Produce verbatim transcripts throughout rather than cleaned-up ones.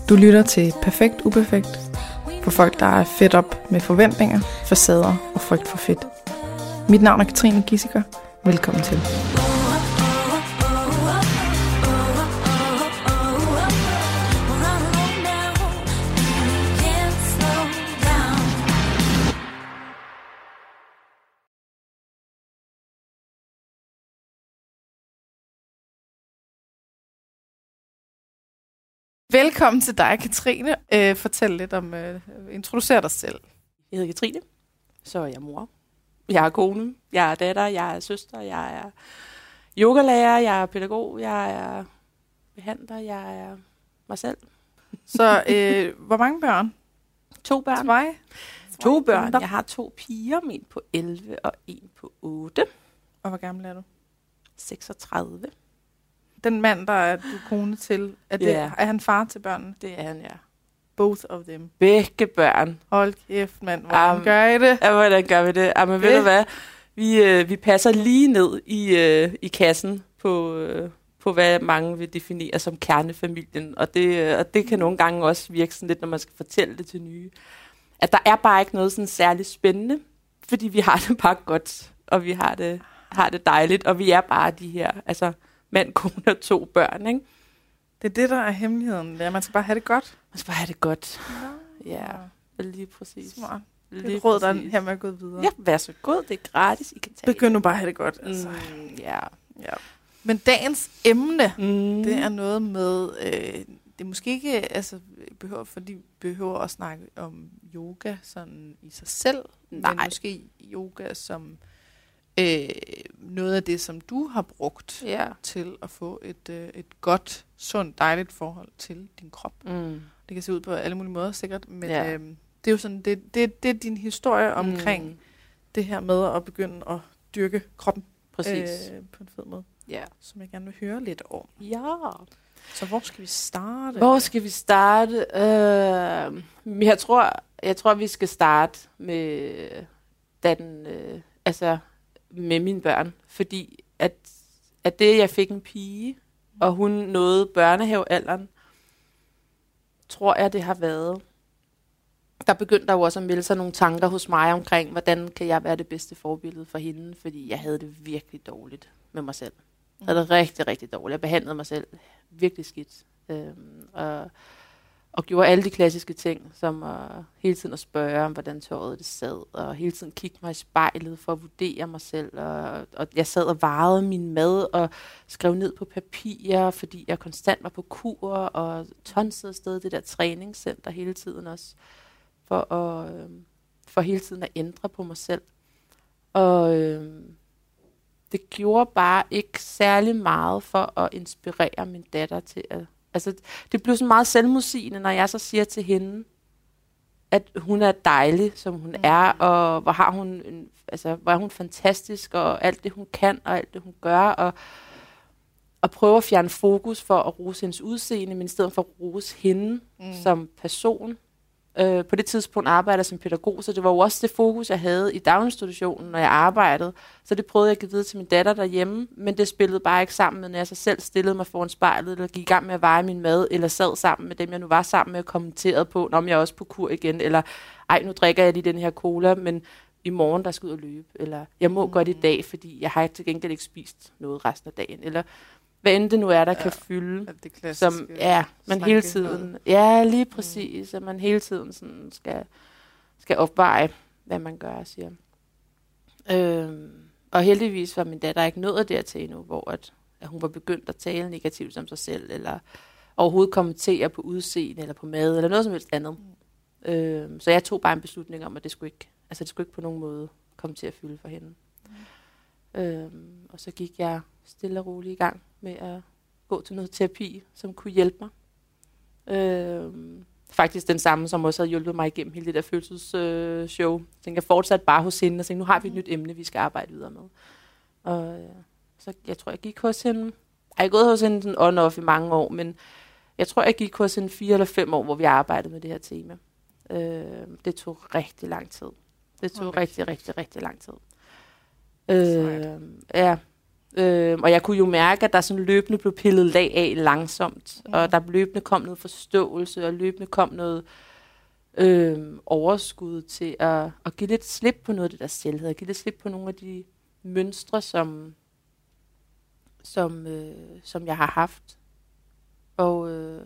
Du lytter til Perfekt Uperfekt for folk, der er fedt op med forventninger, facader og frygt for fedt. Mit navn er Katrine Gissiker. Velkommen til. Velkommen til dig, Katrine. Øh, fortæl lidt om, øh, introducer dig selv. Jeg hedder Katrine, så er jeg mor. Jeg er kone, jeg er datter, jeg er søster, jeg er yogalærer, jeg er pædagog, jeg er behandler, jeg er mig selv. Så øh, hvor mange børn? To børn. Tvej? To børn. Jeg har to piger, en på elleve og en på otte. Og hvor gammel er du? seksogtredive. Den mand, der er du kone til, er, det, Ja. er han far til børnene? Det er han, ja. Both of them. Begge børn. Hold kæft, mand. Hvordan Um, gør I det? Ja, hvordan gør vi det? Jamen, ved Det- du hvad? Vi, øh, vi passer lige ned i, øh, i kassen på, øh, på, hvad mange vil definere som kernefamilien. Og det, øh, og det kan nogle gange også virke sådan lidt, når man skal fortælle det til nye. At der er bare ikke noget sådan særligt spændende, fordi vi har det bare godt, og vi har det, har det dejligt, og vi er bare de her, altså mand, kone og to børn, ikke? Det er det, der er hemmeligheden. Ja, man skal bare have det godt. Man skal bare have det godt. Nå. Ja, lige præcis. Smart. Det er Lige et råd, der præcis. her med at gå videre. Ja, vær så god, det er gratis, I kan tage. Begynd nu bare at have det godt. Altså. Mm, ja. Ja. Men dagens emne, Mm. det er noget med, øh, det er måske ikke, altså, behøver, fordi vi behøver at snakke om yoga sådan i sig selv, Nej. men måske yoga som øh, noget af det, som du har brugt Ja. til at få et, øh, et godt, sundt, dejligt forhold til din krop. Mm. Det kan se ud på alle mulige måder sikkert, men Ja. øh, det er jo sådan, det, det, det er din historie omkring Mm. det her med at begynde at dyrke kroppen Præcis. øh, på en fed måde, Ja. som jeg gerne vil høre lidt om. Ja. Så hvor skal vi starte? Hvor skal vi starte? Uh, jeg tror, jeg tror, vi skal starte med da den, uh, altså med mine børn, fordi at, at det, jeg fik en pige, og hun nåede børnehavealderen, tror jeg, det har været. Der begyndte der jo også at melde sig nogle tanker hos mig omkring, hvordan kan jeg være det bedste forbillede for hende, fordi jeg havde det virkelig dårligt med mig selv. Jeg havde det rigtig, rigtig dårligt. Jeg behandlede mig selv virkelig skidt. Øhm, og, og gjorde alle de klassiske ting, som uh, hele tiden at spørge om, hvordan tøjet det sad, og hele tiden kigge mig i spejlet for at vurdere mig selv. Og, og jeg sad og vejede min mad og skrev ned på papirer, fordi jeg konstant var på kur og tonsede afsted det der træningscenter hele tiden også, for, at, øh, for hele tiden at ændre på mig selv. Og øh, det gjorde bare ikke særlig meget for at inspirere min datter til at... Altså, det blev sådan meget selvmodsigende, når jeg så siger til hende, at hun er dejlig, som hun mm. er, og hvor har hun, en, altså, hvor er hun fantastisk, og alt det, hun kan, og alt det, hun gør, og, og prøve at fjerne fokus for at rose hendes udseende, men i stedet for at rose hende mm. som person. Øh, på det tidspunkt arbejdede jeg som pædagog, så det var jo også det fokus, jeg havde i daginstitutionen, når jeg arbejdede. Så det prøvede jeg at give videre til min datter derhjemme, men det spillede bare ikke sammen med, når jeg så selv stillede mig foran spejlet, eller gik i gang med at veje min mad, eller sad sammen med dem, jeg nu var sammen med, og kommenterede på, om jeg er også på kur igen, eller ej, nu drikker jeg lige den her cola, men i morgen, der skal ud og løbe, eller jeg må mm. godt i dag, fordi jeg har til gengæld ikke spist noget resten af dagen, eller hvad end det nu er, der ja, kan fylde, det som ja, man hele tiden, ja, lige præcis, mm. at man hele tiden sådan skal, skal opveje, hvad man gør, siger. Øhm, og heldigvis var min datter ikke nået dertil endnu, hvor at, at hun var begyndt at tale negativt om sig selv, eller overhovedet kommentere på udseende, eller på mad, eller noget som helst andet. Mm. Øhm, så jeg tog bare en beslutning om, at det skulle ikke, altså det skulle ikke på nogen måde komme til at fylde for hende. Mm. Øhm, og så gik jeg stille og roligt i gang med at gå til noget terapi, som kunne hjælpe mig. Øh, faktisk den samme, som også havde hjulpet mig igennem hele det der følelsesshow. Øh, jeg tænkte, jeg fortsatte bare hos hende og tænkte, nu har vi et nyt emne, vi skal arbejde videre med. Og øh, så jeg tror, jeg gik hos hende. Jeg har gået hos hende sådan on-off i mange år, men jeg tror, jeg gik hos hende fire eller fem år, hvor vi arbejdede med det her tema. Øh, det tog rigtig lang tid. Det tog okay. rigtig, rigtig, rigtig lang tid. Øh, ja. Øh, og jeg kunne jo mærke, at der sådan løbende blev pillet lag af langsomt. Mm. Og der løbende kom noget forståelse, og løbende kom noget øh, overskud til at, at give lidt slip på noget af det der selvhed. Give lidt slip på nogle af de mønstre, som, som, øh, som jeg har haft. Og, øh,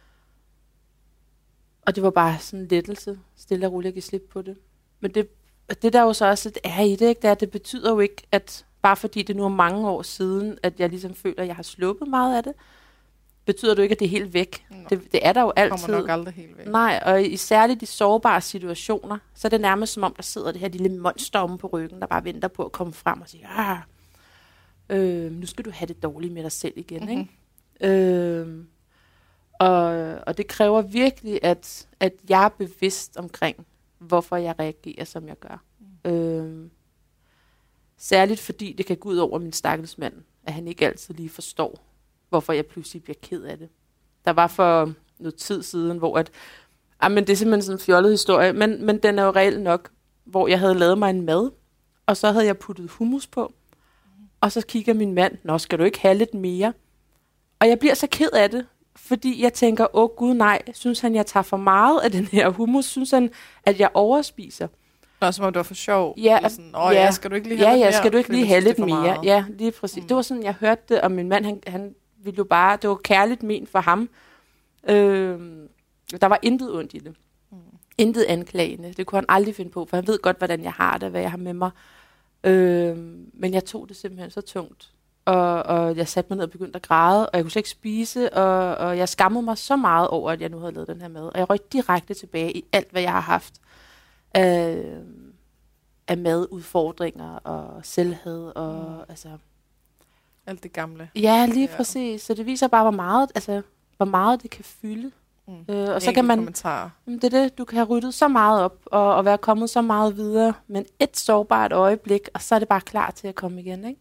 og det var bare sådan en lettelse, stille og roligt at give slip på det. Men det, det der jo så også er i det, ikke? Det, er, det betyder jo ikke, at bare fordi det nu er mange år siden, at jeg ligesom føler, at jeg har sluppet meget af det, betyder det jo ikke, at det er helt væk. Det, det er der jo altid. Det kommer nok aldrig helt væk. Nej, og i særligt de sårbare situationer, så er det nærmest som om, der sidder det her lille monster omme på ryggen, der bare venter på at komme frem og sige, ah, øh, nu skal du have det dårligt med dig selv igen. Mm-hmm. Ikke? Øh, og, og det kræver virkelig, at, at jeg er bevidst omkring, hvorfor jeg reagerer, som jeg gør. Mm. Øh, Særligt fordi det kan gå ud over min stakkels mand, at han ikke altid lige forstår, hvorfor jeg pludselig bliver ked af det. Der var for noget tid siden, hvor at, ah, men det er simpelthen sådan en fjollet historie, men, men den er jo reelt nok, hvor jeg havde lavet mig en mad, og så havde jeg puttet hummus på, og så kigger min mand, nå, skal du ikke have lidt mere? Og jeg bliver så ked af det, fordi jeg tænker, åh gud nej, synes han, jeg tager for meget af den her hummus? Synes han, at jeg overspiser? Nå, som om det var for sjov. Ja, sådan, Åh, ja, skal du ikke lige have ja, lidt ja, mere? skal du ikke lige have lidt mere? Ja, lige præcis. Mm. Det var sådan, jeg hørte det, og min mand, han, han ville jo bare, det var kærligt ment for ham. Øh, der var intet ondt i det. Mm. Intet anklagende. Det kunne han aldrig finde på, for han ved godt, hvordan jeg har det, hvad jeg har med mig. Øh, men jeg tog det simpelthen så tungt. Og, og jeg satte mig ned og begyndte at græde, og jeg kunne slet ikke spise, og, og jeg skammede mig så meget over, at jeg nu havde lavet den her mad. Og jeg røg direkte tilbage i alt, hvad jeg har haft af, af madudfordringer og selvhed. Og, mm. altså, alt det gamle. Ja, lige ja. Præcis. Så det viser bare, hvor meget, altså, hvor meget det kan fylde. Mm. Øh, og så kan man, det er det, du kan have ryddet så meget op, og, og være kommet så meget videre, men et sårbart øjeblik, og så er det bare klar til at komme igen, ikke?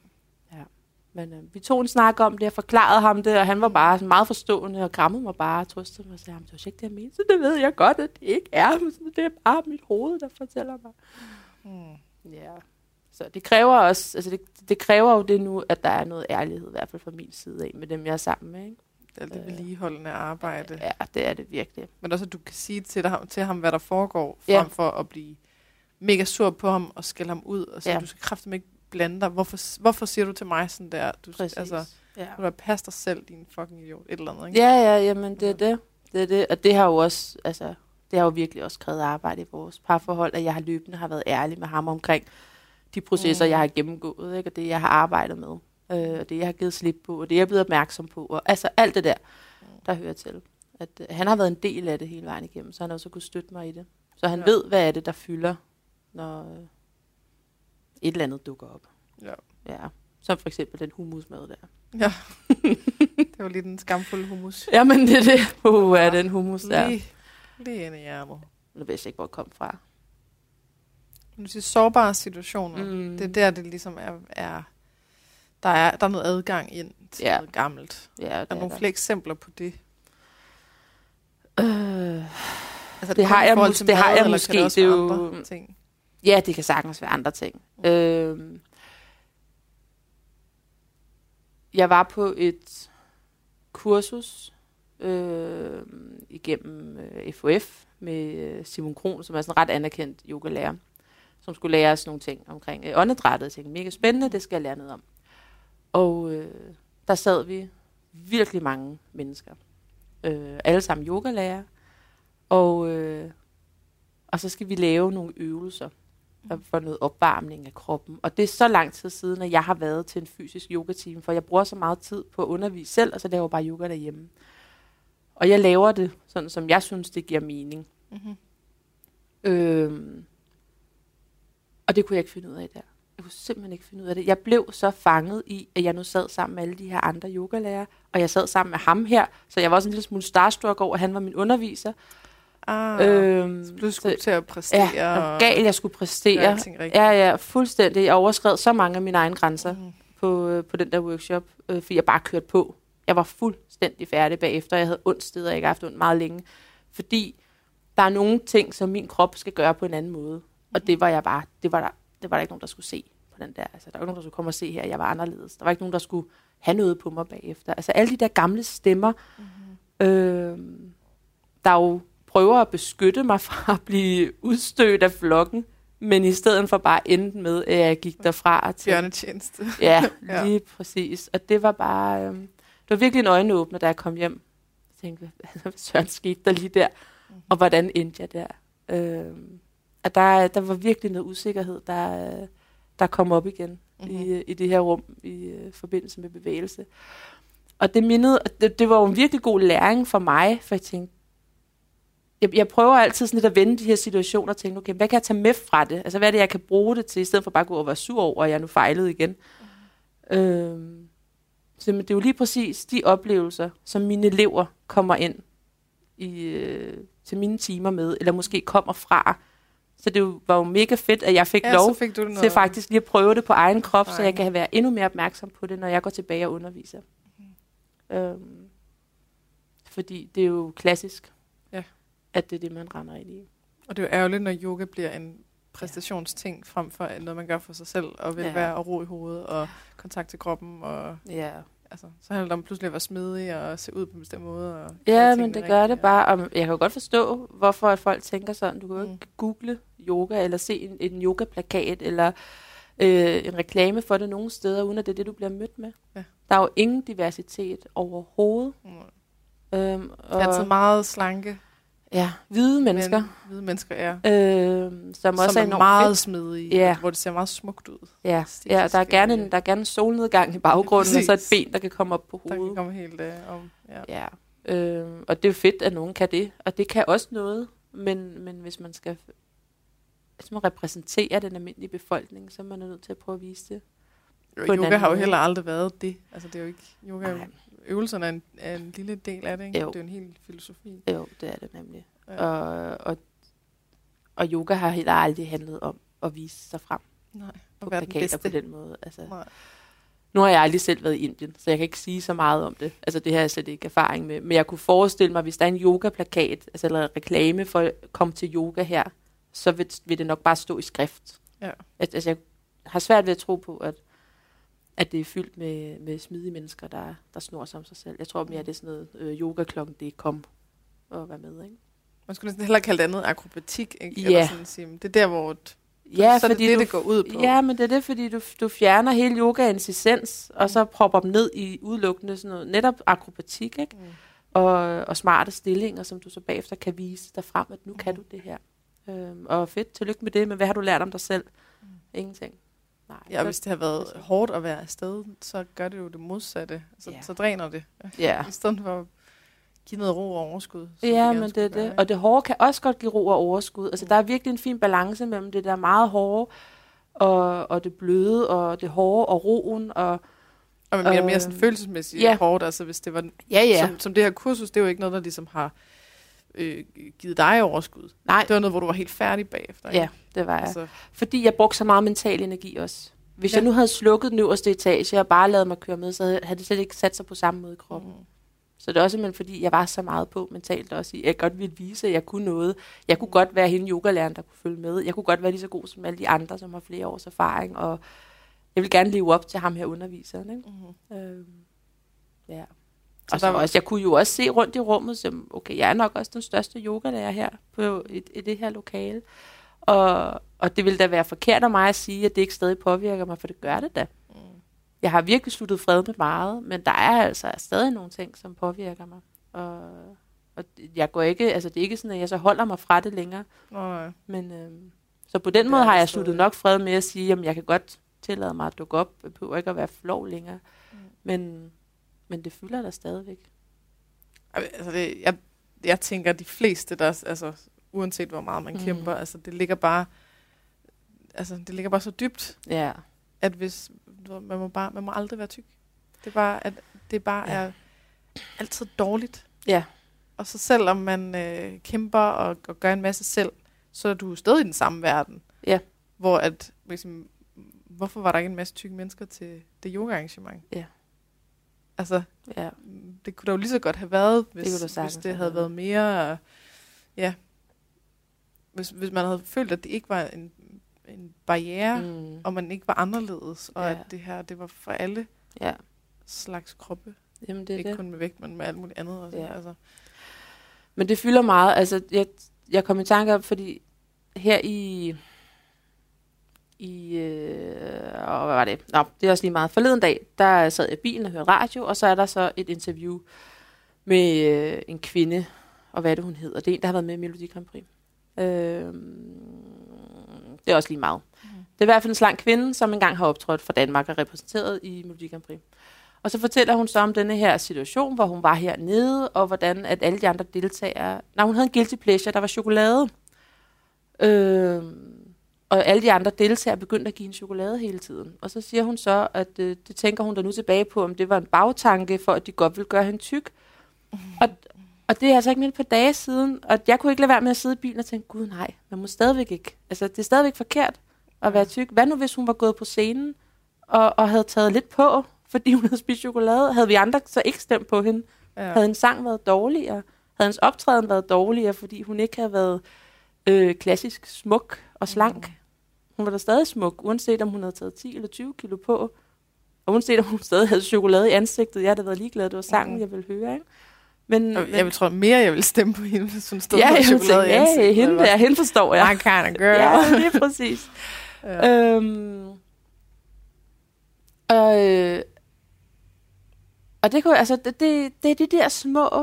Men øh, vi tog en snak om det, og forklarede ham det, og han var bare meget forstående, og krammede mig bare, og trøstede mig og sagde, det var ikke det, jeg mente, så det ved jeg godt, at det ikke er, men det er bare mit hoved, der fortæller mig. Mm. Ja, så det kræver også, altså det, det kræver jo det nu, at der er noget ærlighed, i hvert fald fra min side af, med dem, jeg er sammen med, ikke? Det er det vedligeholdende arbejde. Ja, det er det virkelig. Men også, at du kan sige til, dig, til ham, hvad der foregår, frem ja. for at blive mega sur på ham, og skælde ham ud, og så ja. Du skal kraftigt ikke blande dig. Hvorfor, hvorfor siger du til mig sådan der? Du, altså, ja. du har passet dig selv, din fucking idiot. Et eller andet, ikke? Ja, ja, jamen det er det. Det er det. Og det har jo også, altså, det har jo virkelig også krævet arbejde i vores parforhold, at jeg har løbende har været ærlig med ham omkring de processer, mm. jeg har gennemgået, ikke? Og det, jeg har arbejdet med, øh, og det, jeg har givet slip på, og det, jeg er blevet opmærksom på, og altså alt det der, der hører til. At, øh, han har været en del af det hele vejen igennem, så han har også kunnet støtte mig i det. Så han ja. ved, hvad er det, der fylder, når øh, et eller andet dukker op. Ja. Ja. Som for eksempel den hummusmad der. Ja. Det var lige den skamfulde hummus. Jamen det er det. Uh, er den hummus der. Lige, lige inde i hjertet. Nu ved jeg ikke, hvor det kom fra. Du siger sårbare situationer. Mm. Det er der, det ligesom er, er der er, der er noget adgang ind til ja. noget gammelt. Ja, er der nogle flere eksempler på det? Øh, altså, det har jeg, mus- det har jeg måske. Det, det er jo ting? Ja, det kan sagtens være andre ting. Mm. Øh, jeg var på et kursus øh, igennem øh, F O F med Simon Kron, som er sådan en ret anerkendt yogalærer, som skulle lære os nogle ting omkring øh, åndedrættet. Jeg tænkte, mega spændende, det skal jeg lære noget om. Og øh, der sad vi virkelig mange mennesker. Øh, alle sammen yogalærer. Og, øh, og så skal vi lave nogle øvelser for noget opvarmning af kroppen. Og det er så lang tid siden, at jeg har været til en fysisk yogatime, for jeg bruger så meget tid på at undervise selv, og så laver jeg bare yoga derhjemme. Og jeg laver det sådan, som jeg synes, det giver mening. Mm-hmm. Øhm, og det kunne jeg ikke finde ud af der. Jeg kunne simpelthen ikke finde ud af det. Jeg blev så fanget i, at jeg nu sad sammen med alle de her andre yogalærere, og jeg sad sammen med ham her, så jeg var også en lille smule starstruck over, at han var min underviser. Ah, øhm, så du skulle så, til at præstere. Ja, og gal, jeg skulle præstere. Ja, ja, fuldstændig. Jeg overskred så mange af mine egne grænser mm. på, på den der workshop, øh, fordi jeg bare kørte på. Jeg var fuldstændig færdig bagefter. Jeg havde ondt steder, jeg ikke haft ondt meget længe. Fordi der er nogle ting, som min krop skal gøre på en anden måde. Mm. Og det var jeg bare, det var der, det var der ikke nogen, der skulle se på den der. Altså, der var ikke nogen, der skulle komme og se her, jeg var anderledes. Der var ikke nogen, der skulle have noget på mig bagefter. Altså alle de der gamle stemmer, mm-hmm. øh, der jo prøver at beskytte mig fra at blive udstødt af flokken, men i stedet for bare endte med, at jeg gik derfra til... Bjørnetjeneste. Ja, lige ja. præcis. Og det var bare... Øh, det var virkelig en øjenåbner, da jeg kom hjem. Jeg tænkte, hvad søren skete der lige der? Mm-hmm. Og hvordan endte jeg der? Øh, at der, der var virkelig noget usikkerhed, der, der kom op igen mm-hmm. i, i det her rum i uh, forbindelse med bevægelse. Og det mindede, det, det var jo en virkelig god læring for mig, for jeg tænkte, jeg, jeg prøver altid sådan lidt at vende de her situationer og tænke, okay, hvad kan jeg tage med fra det? Altså, hvad er det, jeg kan bruge det til, i stedet for bare at gå og være sur over, at jeg nu fejlede igen? Mm-hmm. Øhm, så det er jo lige præcis de oplevelser, som mine elever kommer ind i, øh, til mine timer med, eller måske kommer fra. Så det var jo mega fedt, at jeg fik ja, lov fik til faktisk lige at prøve det på egen krop, så jeg kan være endnu mere opmærksom på det, når jeg går tilbage og underviser. Mm. Øhm, fordi det er jo klassisk, ja. At det er det, man render ind i. Og det er jo ærgerligt, når yoga bliver en præstationsting, ja. Frem for noget, man gør for sig selv, og vil ja. Være og ro i hovedet, og kontakt til kroppen, og ja. Altså, så handler det om pludselig at være smidig og se ud på en bestemt måde. Og ja, men det gør det bare. Og jeg kan jo godt forstå, hvorfor at folk tænker sådan. Du kan jo mm. ikke google yoga, eller se en, en yoga-plakat, eller øh, en reklame for det nogle steder, uden at det er det, du bliver mødt med. Ja. Der er jo ingen diversitet overhovedet. Mm. Øhm, og det er altid meget slanke. Ja, hvide mennesker. Men, hvide mennesker, ja. Øh, som, som også er, er meget fedt. Smidige, ja. Hvor det ser meget smukt ud. Ja, ja der, er gerne en, der er gerne en solnedgang i baggrunden, og så et ben, der kan komme op på hovedet. Der kan komme helt øh, om. Ja, ja. Øh, og det er jo fedt, at nogen kan det. Og det kan også noget, men, men hvis man skal hvis man repræsenterer den almindelige befolkning, så er man nødt til at prøve at vise det. Jo, yoga har jo heller aldrig været det. Altså det er jo ikke yoga. Nej. Øvelserne er en, er en lille del af det, ikke? Det er jo en hel filosofi. Jo, det er det nemlig. Ja. Og, og, og yoga har heller aldrig handlet om at vise sig frem. Nej, på plakater på den måde. Altså, nu har jeg aldrig selv været i Indien, så jeg kan ikke sige så meget om det. Altså det har jeg slet ikke erfaring med. Men jeg kunne forestille mig, hvis der er en yoga-plakat, altså eller reklame for at komme til yoga her, så vil, vil det nok bare stå i skrift. Ja. Altså jeg har svært ved at tro på, at at det er fyldt med, med smidige mennesker, der, der snor sig om sig selv. Jeg tror mere, det er sådan noget øh, yoga-klokken, det kom og være med, ikke? Man skulle næsten hellere kalde det andet akrobatik, ikke? Ja. Eller sådan sige, det er der, hvor et, ja, så er det fordi det, du, det går ud på. Ja, men det er det, fordi du, du fjerner hele yogaens essens, og så propper dem ned i udelukkende sådan noget, netop akrobatik, ikke? Mm. Og, og smarte stillinger, som du så bagefter kan vise dig frem, at nu mm. kan du det her. Øhm, og fedt, tillykke med det, men hvad har du lært om dig selv? Mm. Ingenting. Nej, ja, hvis det har været det hårdt at være afsted, så gør det jo det modsatte. Så, yeah. så dræner det. Yeah. I stedet for at give noget ro og overskud. Ja, men det er det. Og det hårde kan også godt give ro og overskud. Altså, mm. der er virkelig en fin balance mellem det der meget hårde, og, og det bløde, og det hårde, og roen. Og, og mere, øh, mere sådan følelsesmæssigt yeah. hårdt. Altså, hvis det var, ja, ja. Som, som det her kursus, det er jo ikke noget, der ligesom har øh, givet dig overskud. Nej. Det var noget, hvor du var helt færdig bagefter. Ja, det var jeg. Altså. Fordi jeg brugte så meget mental energi også. Hvis ja. jeg nu havde slukket den øverste etage og bare ladet mig køre med, så havde det slet ikke sat sig på samme måde i kroppen. Mm. Så det er også simpelthen, fordi jeg var så meget på mentalt også. Jeg godt ville vise, at jeg kunne noget. Jeg kunne mm. godt være hende yogalæreren, der kunne følge med. Jeg kunne godt være lige så god som alle de andre, som har flere års erfaring. Og jeg vil gerne leve op til ham her underviseren. Ikke? Mm. Øhm, ja. Så og så også, jeg kunne jo også se rundt i rummet, som, okay, jeg er nok også den største yogalærer her på, i, i det her lokale. Og, og det ville da være forkert af mig at sige, at det ikke stadig påvirker mig, for det gør det da. Mm. Jeg har virkelig sluttet fred med meget, men der er altså stadig nogle ting, som påvirker mig. Og, og jeg går ikke, altså det er ikke sådan, at jeg så holder mig fra det længere. Nej. Men øhm, så på den det måde har jeg sluttet nok fred med at sige, at jeg kan godt tillade mig at dukke op, jeg behøver ikke at være flov længere. Mm. Men, men det fylder der stadigvæk. Altså det, jeg, jeg tænker, de fleste, der altså uanset hvor meget man mm. kæmper, altså det ligger bare, altså det ligger bare så dybt, ja. At hvis man må bare, man må aldrig være tyk. Det er bare, at det bare ja. Er altid dårligt. Ja. Og så selvom man øh, kæmper og, og gør en masse selv, så er du stadig i den samme verden. Ja. Hvor at, ligesom, hvorfor var der ikke en masse tykke mennesker til det yoga-arrangement? Ja. Altså, ja. Det kunne da jo lige så godt have været, hvis det, hvis det havde været mere, ja, hvis, hvis man havde følt, at det ikke var en, en barriere, mm. og man ikke var anderledes, og ja. at det her, det var for alle ja. slags kroppe. Jamen, det er ikke det. kun med vægt, men med alt muligt andet. Også, ja. altså. Men det fylder meget. Altså, jeg, jeg kom i tanke om, fordi her i... i øh, og hvad var det? Nå, det er også lige meget. Forleden dag, der sad jeg i bilen og hørte radio, og så er der så et interview med øh, en kvinde, og hvad er det, hun hedder? Det er en, der har været med i Melodi Grand Prix. Øh, det er også lige meget. Mm. Det er i hvert fald en slank kvinde, som engang har optrådt for Danmark og repræsenteret i Melodi Grand Prix. Og så fortæller hun så om denne her situation, hvor hun var hernede, og hvordan at alle de andre deltagere... Nej, hun havde en guilty pleasure, der var chokolade. Øh, og alle de andre deltagere begyndte at give hende chokolade hele tiden. Og så siger hun så, at øh, det tænker hun da nu tilbage på, om det var en bagtanke, for at de godt ville gøre hende tyk. Mm. Og, og det er altså ikke mere et par dage siden, og jeg kunne ikke lade være med at sidde i bilen og tænke, gud nej, man må stadigvæk ikke. Altså, det er stadigvæk forkert at være tyk. Hvad nu, hvis hun var gået på scenen og, og havde taget lidt på, fordi hun havde spist chokolade? Havde vi andre så ikke stemt på hende? Ja. Havde en sang været dårligere? Havde hendes optræden været dårligere, fordi hun ikke havde været øh, klassisk smuk og slank? Mm. Hun var da stadig smuk, uanset om hun havde taget ti eller tyve kilo på. Og uanset om hun stadig havde chokolade i ansigtet. Jeg havde været ligeglad, det var sangen, mm. jeg ville høre, ikke? Men, jeg men, vil tro mere, jeg vil stemme på hende, hvis hun stod ja, med chokolade tænkte, i ansigtet. Ja, hende der, hende forstår jeg. My kind of girl. Ja, det er præcis. ja. øhm, og, øh, og det, kunne, altså, det, det, det er de der små,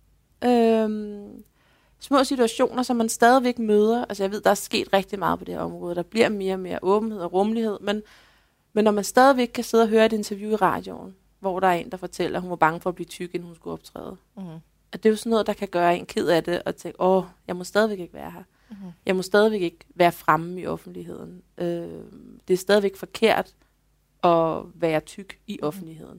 øhm, små situationer, som man stadigvæk møder. Altså jeg ved, der er sket rigtig meget på det her område. Der bliver mere og mere åbenhed og rummelighed, men, men når man stadigvæk kan sidde og høre et interview i radioen, hvor der er en, der fortæller, at hun var bange for at blive tyk, inden hun skulle optræde. Mm-hmm. At det er jo sådan noget, der kan gøre en ked af det, og tænke, åh, jeg må stadigvæk ikke være her. Mm-hmm. Jeg må stadigvæk ikke være fremme i offentligheden. Øh, det er stadigvæk forkert at være tyk i offentligheden.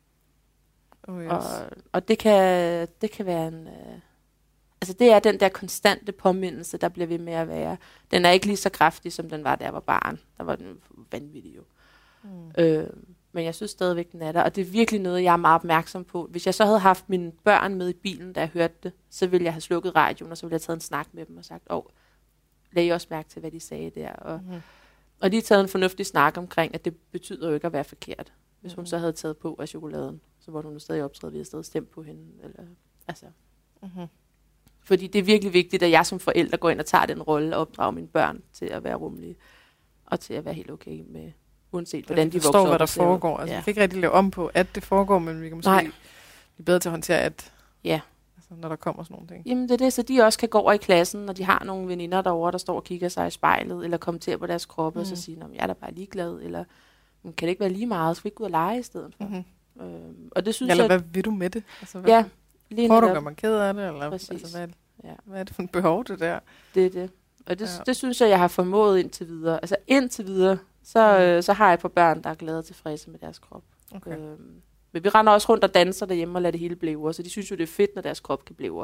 Oh, yes. og, og det kan, det kan være en... Øh, altså det er den der konstante påmindelse, der bliver ved med at være. Den er ikke lige så kraftig, som den var, da jeg var barn. Der var den vanvittig jo. Mm. Øh, Men jeg synes stadigvæk, den er der. Og det er virkelig noget, jeg er meget opmærksom på. Hvis jeg så havde haft mine børn med i bilen, da jeg hørte det, så ville jeg have slukket radioen, og så ville jeg have taget en snak med dem og sagt, åh, oh, lad I også mærke til, hvad de sagde der. Og, mm-hmm. og de har taget en fornuftig snak omkring, at det betyder jo ikke at være forkert. Hvis mm-hmm. hun så havde taget på af chokoladen, så var hun jo stadig optrædet, vi havde stadig stemt på hende. Eller, altså. mm-hmm. Fordi det er virkelig vigtigt, at jeg som forælder går ind og tager den rolle og opdrager mine børn til at være rummelige. Og til at være helt okay med... uanset hvordan de, de forstår, hvad der foregår. Altså, ja. Vi kan ikke rigtig lave om på, at det foregår, men vi kan måske Nej. blive bedre til at håndtere, at ja. altså, når der kommer sådan nogle ting. Jamen det er det, så de også kan gå over i klassen, når de har nogle veninder derovre, der står og kigger sig i spejlet, eller kommenterer på deres kroppe, mm. og så siger, jeg er da bare ligeglad, eller kan det ikke være lige meget, skal vi ikke gå ud og lege i stedet for? Mm-hmm. Øhm, og det synes ja, eller jeg... hvad vil du med det? Altså, hvad ja, lige prøver du at gøre mig ked af det? Eller, Præcis. Altså, hvad, ja. hvad er det for en behov, det der? Det er det. Og det, ja. det synes jeg, jeg har formået indtil videre. Altså indtil videre, Så, mm. øh, så har jeg et par børn, der er glade og tilfredse med deres krop. Okay. Øhm, men vi render også rundt og danser derhjemme og lader det hele blive. Så de synes jo, det er fedt, når deres krop kan blive.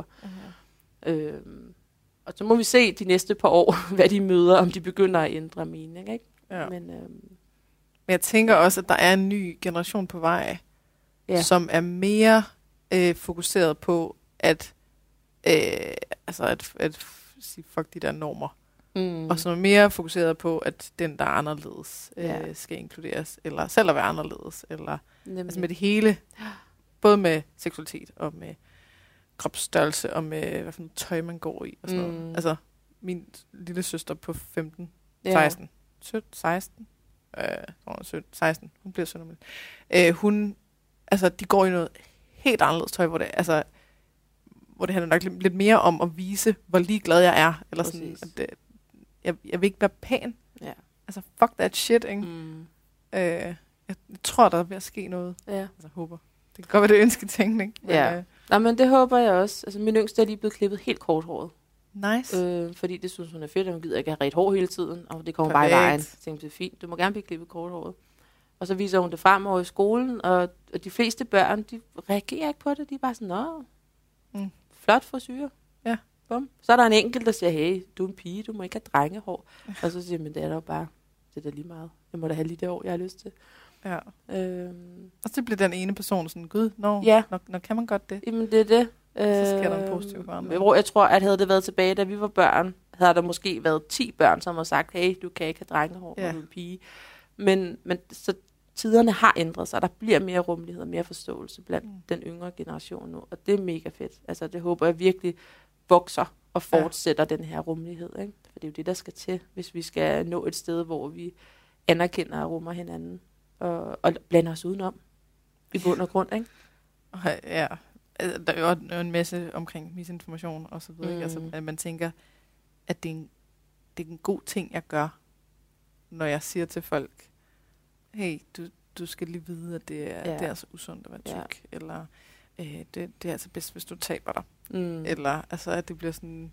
Mm. Øhm, og så må vi se de næste par år, hvad de møder, om de begynder at ændre mening. Ikke? Ja. Men, øhm, Men jeg tænker også, at der er en ny generation på vej, ja. som er mere øh, fokuseret på at, øh, altså at, at sige, fuck de der normer. Mm. Og som er mere fokuseret på, at den, der er anderledes, ja. øh, skal inkluderes, eller selv at være anderledes, eller altså med det hele, både med seksualitet, og med kropsstørrelse, og med hvad for noget tøj, man går i, og sådan mm. noget. Altså, min lille søster på femten, seksten, sytten, seksten, øh, sytten, seksten, hun bliver sytten, øh, hun, altså, de går i noget helt anderledes tøj, hvor det, altså, hvor det handler nok lidt, lidt mere om at vise, hvor ligeglad jeg er, eller sådan, at det, Jeg, jeg vil ikke være pæn. Ja. Altså, fuck that shit, ikke? Mm. Øh, jeg, jeg tror, der er ved at ske noget. Ja. Altså, jeg håber. Det kan godt være, det er ønsketænkning. Ja. Øh. Nej, men det håber jeg også. Altså, min yngste er lige blevet klippet helt korthåret. Nice. Øh, fordi det synes hun er fedt, og hun gider ikke have ret hår hele tiden, og det kommer Perfekt. bare i vejen. Jeg tænkte, det er fint. Du må gerne blive klippet korthåret. Og så viser hun det fremover i skolen, og, og de fleste børn, de reagerer ikke på det. De er bare sådan, nå, mm. flot frisyre. Ja. Bum. Så er der en enkelt, der siger, hey, du er en pige, du må ikke have drengehår. Og så siger man, det er da bare, det er da lige meget. Jeg må da have lige det år, jeg har lyst til. Ja. Øhm. Og så bliver den ene person sådan, gud, når, ja. når, når kan man godt det? Jamen, det er det. Så sker der en positiv forandring. Hvor jeg tror, at havde det været tilbage, da vi var børn, havde der måske været ti børn, som har sagt, hey, du kan ikke have drengehår, når ja. du er en pige. Men, men så tiderne har ændret sig. Der bliver mere rummelighed og mere forståelse blandt mm. den yngre generation nu. Og det er mega fedt. Altså, det håber jeg virkelig vokser og fortsætter ja. den her rummelighed. Ikke? For det er jo det, der skal til, hvis vi skal nå et sted, hvor vi anerkender og rummer hinanden. Og, og blander os udenom. I bund og grund, ikke? Ja, der er jo en masse omkring misinformation og så videre. Mm. Altså, at man tænker, at det er, en, det er en god ting, jeg gør, når jeg siger til folk, hey, du, du skal lige vide, at det er, ja. det er altså usundt at være tyk, ja. eller øh, det, det er altså bedst, hvis du taber dig. Mm. Eller altså, at det bliver sådan,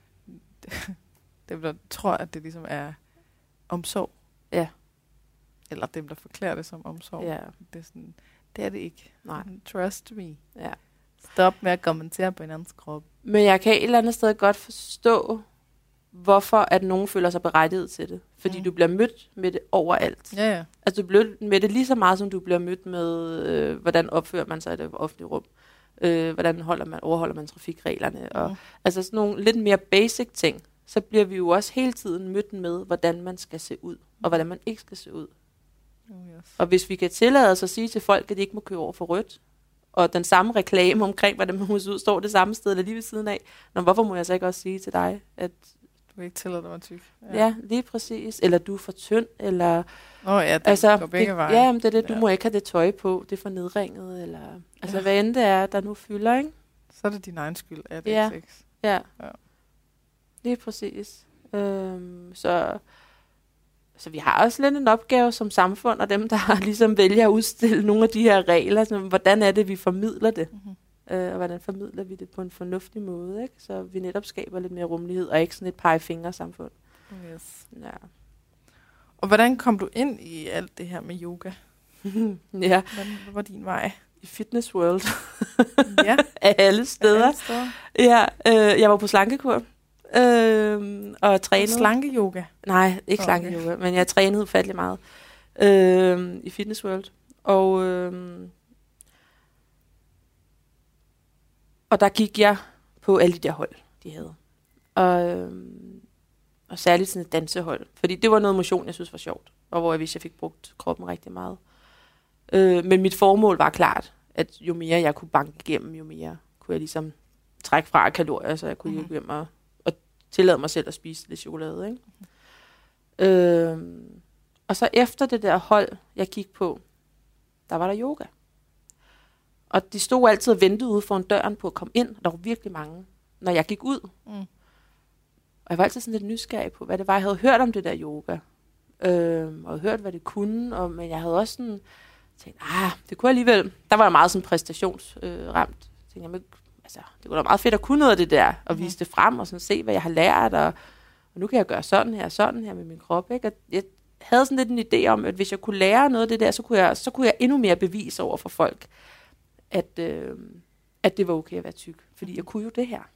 det, det bliver, tror, at det ligesom er omsorg. Ja. Eller dem, der forklarer det som omsorg. Ja. Det er sådan, det er det ikke. Nej. Trust me. Ja. Stop med at kommentere på hinandens krop. Men jeg kan et eller andet sted godt forstå, hvorfor at nogen føler sig berettiget til det. Fordi mm. du bliver mødt med det overalt. Ja, ja. Altså du bliver med det lige så meget, som du bliver mødt med, øh, hvordan opfører man sig i det offentlige rum. Øh, hvordan holder man, overholder man trafikreglerne. Mm. Og, altså sådan nogle lidt mere basic ting. Så bliver vi jo også hele tiden mødt med, hvordan man skal se ud. Og hvordan man ikke skal se ud. Oh, yes. Og hvis vi kan tillade os at sige til folk, at de ikke må køre over for rødt, og den samme reklame omkring, hvordan man må se ud, står det samme sted, eller lige ved siden af, Nå, hvorfor må jeg så ikke også sige til dig, at du ikke tillader dig at være tyk? Ja. ja, lige præcis. Eller du er for tynd, eller Åh oh, ja, det altså, går begge veje. Ja, men det er det, du ja. må ikke have det tøj på, det er for nedringet, eller altså ja. hvad end det er, der nu fylder, ikke? Så er det din egen skyld, at det ja. ikke sex. Ja, ja. lige præcis. Øhm, så Så vi har også lidt en opgave som samfund, og dem, der ligesom vælger at udstille nogle af de her regler, så hvordan er det, vi formidler det? Mm-hmm. Øh, og hvordan formidler vi det på en fornuftig måde, ikke? Så vi netop skaber lidt mere rummelighed, og ikke sådan et pegefingersamfund. Yes. Ja. Og hvordan kom du ind i alt det her med yoga? ja. Hvordan var din vej? I Fitness World. ja. Af alle steder. Af alle steder. Ja, øh, jeg var på slankekur. Øh, og trænede. Slanke-yoga? Nej, ikke okay. slanke-yoga, men jeg trænede ufattelig meget øh, i Fitness World. Og, øh, og der gik jeg på alle de der hold, de havde. Og, øh, og særligt sådan et dansehold. Fordi det var noget motion, jeg synes var sjovt. Og hvor jeg vidste, jeg fik brugt kroppen rigtig meget. Øh, men mit formål var klart, at jo mere jeg kunne banke igennem, jo mere kunne jeg ligesom trække fra kalorier, så jeg kunne mm-hmm. hjem og tillade mig selv at spise lidt chokolade, ikke? Mm. Øhm, og så efter det der hold, jeg gik på, der var der yoga. Og de stod altid og ventede ude foran døren på at komme ind. Der var virkelig mange, når jeg gik ud. Mm. Og jeg var altid sådan lidt nysgerrig på, hvad det var. Jeg havde hørt om det der yoga. Øhm, og hørt, hvad det kunne. Og, men jeg havde også sådan tænkt, ah, det kunne alligevel. Der var jeg meget sådan præstationsramt. Øh, jeg, altså, det kunne da meget fedt at kunne noget af det der, og mm. vise det frem, og sådan se, hvad jeg har lært, og, og nu kan jeg gøre sådan her, sådan her med min krop, ikke? Og jeg havde sådan lidt en idé om, at hvis jeg kunne lære noget af det der, så kunne jeg, så kunne jeg endnu mere bevise over for folk, at, øh, at det var okay at være tyk, fordi jeg kunne jo det her.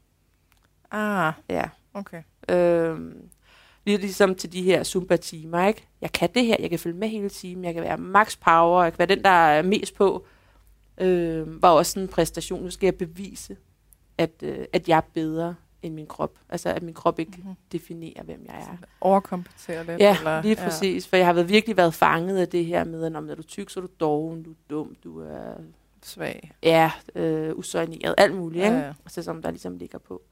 Ah, ja. Okay. Øh, lige ligesom til de her Zumba-timer, ikke? Jeg kan det her, jeg kan følge med hele timen, jeg kan være max power, jeg kan være den, der er mest på, Øh, var også en præstation. Nu skal jeg bevise, at, øh, at jeg er bedre end min krop. Altså, at min krop ikke mm-hmm. definerer, hvem jeg er. Overkompensere lidt? Ja, eller? lige præcis. Ja. For jeg har været, virkelig været fanget af det her med, at når du er tyk, så er du doven, du er dum, du er svag. Ja, øh, usøjneret, alt muligt, ikke? Ja, ja. Altså, som der ligesom ligger på.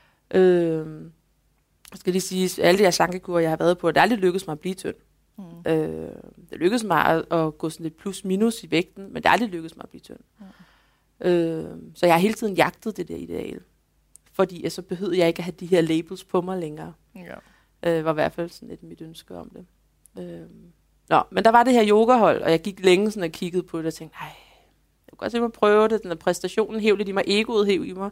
Øh, jeg skal lige sige, alle de her slankekurer, jeg har været på, det er aldrig lykkedes mig at blive tynd. Mm. Øh, det lykkedes mig at, at gå sådan lidt plus-minus i vægten, men det er aldrig lykkedes mig at blive tynd. Mm. Øh, så jeg har hele tiden jagtet det der ideal. Fordi jeg så behøvede jeg ikke at have de her labels på mig længere. Ja. Øh, var i hvert fald sådan lidt mit ønske om det. Øh, nå, men der var det her yogahold, og jeg gik længe sådan og kiggede på det og tænkte, nej, jeg kunne godt se mig prøve det. Den der præstationen hæv lidt i mig, egoet hæv i mig.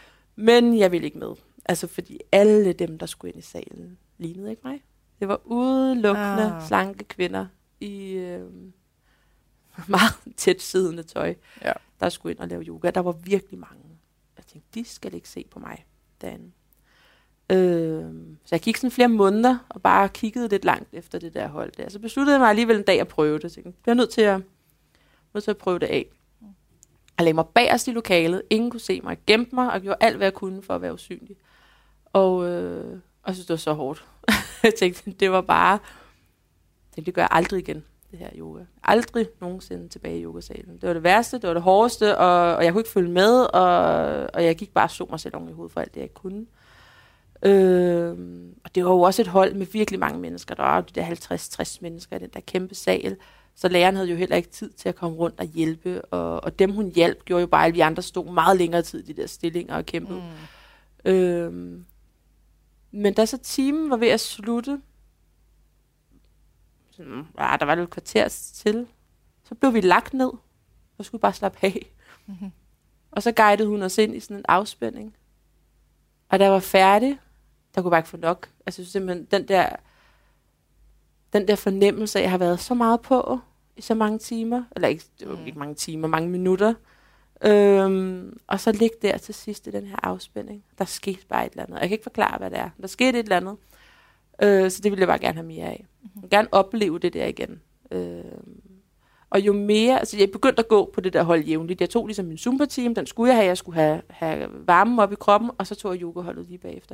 Men jeg ville ikke med. Altså fordi alle dem, der skulle ind i salen, lignede ikke mig. Det var udelukkende ah. slanke kvinder i øh, meget tæt siddende tøj, ja. der skulle ind og lave yoga. Der var virkelig mange. Jeg tænkte, de skal ikke se på mig derinde. Øh, så jeg gik sådan flere måneder og bare kiggede lidt langt efter det der hold der. Så besluttede jeg mig alligevel en dag at prøve det. Så jeg bliver nødt til at, nødt til at prøve det af. Jeg lagde mig bagerst i lokalet. Ingen kunne se mig. Jeg gemte mig og gjorde alt, hvad jeg kunne for at være usynlig. Og... Øh, Og jeg synes, det var så hårdt. Jeg tænkte, det var bare... tænkte, det gør jeg aldrig igen, det her yoga. Aldrig nogensinde tilbage i yogasalen. Det var det værste, det var det hårdeste, og, og jeg kunne ikke følge med, og, og jeg gik bare og så mig selv oven i hovedet for alt det, jeg kunne. Øh, og det var jo også et hold med virkelig mange mennesker. Der var jo de der halvtreds til tres mennesker i den der kæmpe sal. Så læreren havde jo heller ikke tid til at komme rundt og hjælpe. Og, og dem, hun hjalp, gjorde jo bare, at vi andre stod meget længere tid i de der stillinger og kæmpede. Mm. Øh, men da så timen var ved at slutte, sådan, ja, der var lidt kvarter til, så blev vi lagt ned og skulle bare slappe af. Mm-hmm. Og så guidede hun os ind i sådan en afspænding. Og da jeg var færdig, der kunne jeg bare ikke få nok. Altså simpelthen den der, den der fornemmelse af, at jeg har været så meget på i så mange timer. Eller ikke, det var mm. ikke mange timer, mange minutter. Øhm, og så ligge der til sidst i den her afspænding. Der skete bare et eller andet. Jeg kan ikke forklare, hvad det er. Der skete et eller andet. Øh, så det ville jeg bare gerne have mere af. Jeg vil gerne opleve det der igen. Øh, og jo mere... Altså jeg begyndte at gå på det der hold jævnligt. Jeg tog ligesom min Zumba-team. Den skulle jeg have. Jeg skulle have, have varmen op i kroppen. Og så tog jeg yogaholdet lige bagefter.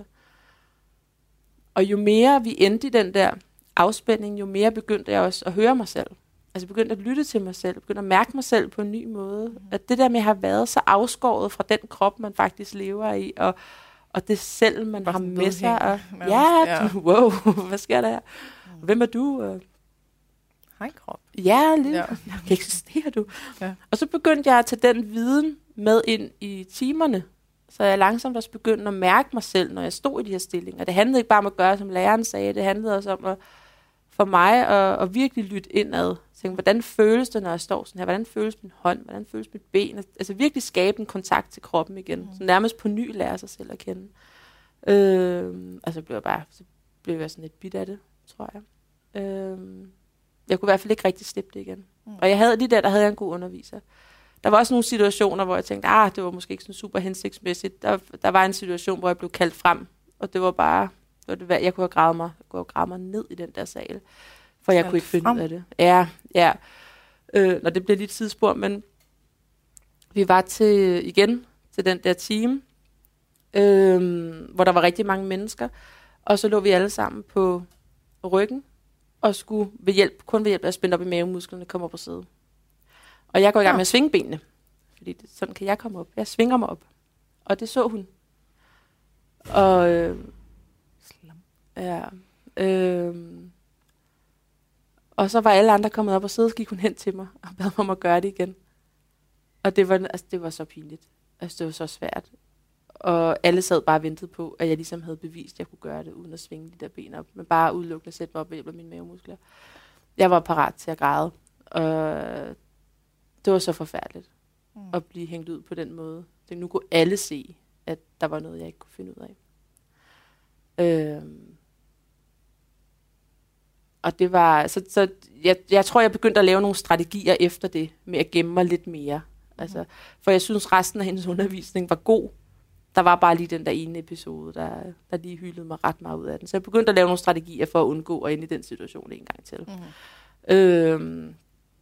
Og jo mere vi endte i den der afspænding, jo mere begyndte jeg også at høre mig selv. Altså begyndte at lytte til mig selv. Begyndte at mærke mig selv på en ny måde. Mm. At det der med at have været så afskåret fra den krop, man faktisk lever i. Og Og det selv, man har med sig. Og, ja, ja. Wow, hvad sker der her? Mm. Hvem er du? Hej, krop. Ja, lige. Ja. Eksisterer du? Ja. Og så begyndte jeg at tage den viden med ind i timerne. Så jeg langsomt også begyndte at mærke mig selv, når jeg stod i de her stillinger. Det handlede ikke bare om at gøre, som læreren sagde. Det handlede også om at, for mig at, at virkelig lytte indad. Tænke, hvordan føles det, når jeg står sådan her? Hvordan føles min hånd? Hvordan føles mit ben? Altså virkelig skabe en kontakt til kroppen igen. Mm. Så nærmest på ny lære sig selv at kende. Øh, altså blev jeg bare, så blev jeg sådan lidt bit af det, tror jeg. Øh, jeg kunne i hvert fald ikke rigtig slippe det igen. Mm. Og jeg havde lige der, der havde jeg en god underviser. Der var også nogle situationer, hvor jeg tænkte, ah, det var måske ikke sådan super hensigtsmæssigt. Der, der var en situation, hvor jeg blev kaldt frem, og det var bare, det var det, jeg kunne have gravet mig, jeg kunne have gravet mig ned i den der sal, for jeg kunne ikke finde ud af det. Ja, ja. Øh, når det blev lidt tidsspur, men vi var til, igen, til den der team, øh, hvor der var rigtig mange mennesker, og så lå vi alle sammen på ryggen, og skulle ved hjælp, kun ved hjælp af at spænde op i mavemusklerne, komme op og sidde. Og jeg går i gang med at svinge benene, fordi det, sådan kan jeg komme op. Jeg svinger mig op, og det så hun. Og øh, ja, øh, og så var alle andre kommet op og sidde, så gik hun hen til mig og bad mig om at gøre det igen. Og det var, altså, det var så pinligt. Altså, det var så svært. Og alle sad bare og ventede på, at jeg ligesom havde bevist, at jeg kunne gøre det, uden at svinge de der ben op. Men bare udelukkende at sætte mig op ved hjælp af mine mavemuskler. Jeg var parat til at græde. Og det var så forfærdeligt mm. at blive hængt ud på den måde. Det, nu kunne alle se, at der var noget, jeg ikke kunne finde ud af. Øhm. Og det var... Så, så jeg, jeg tror, jeg begyndte at lave nogle strategier efter det, med at gemme mig lidt mere. Mm. Altså, for jeg synes, resten af hendes undervisning var god. Der var bare lige den der ene episode, der, der lige hyldede mig ret meget ud af den. Så jeg begyndte at lave nogle strategier for at undgå at ende i den situation en gang til. Mm. Øhm.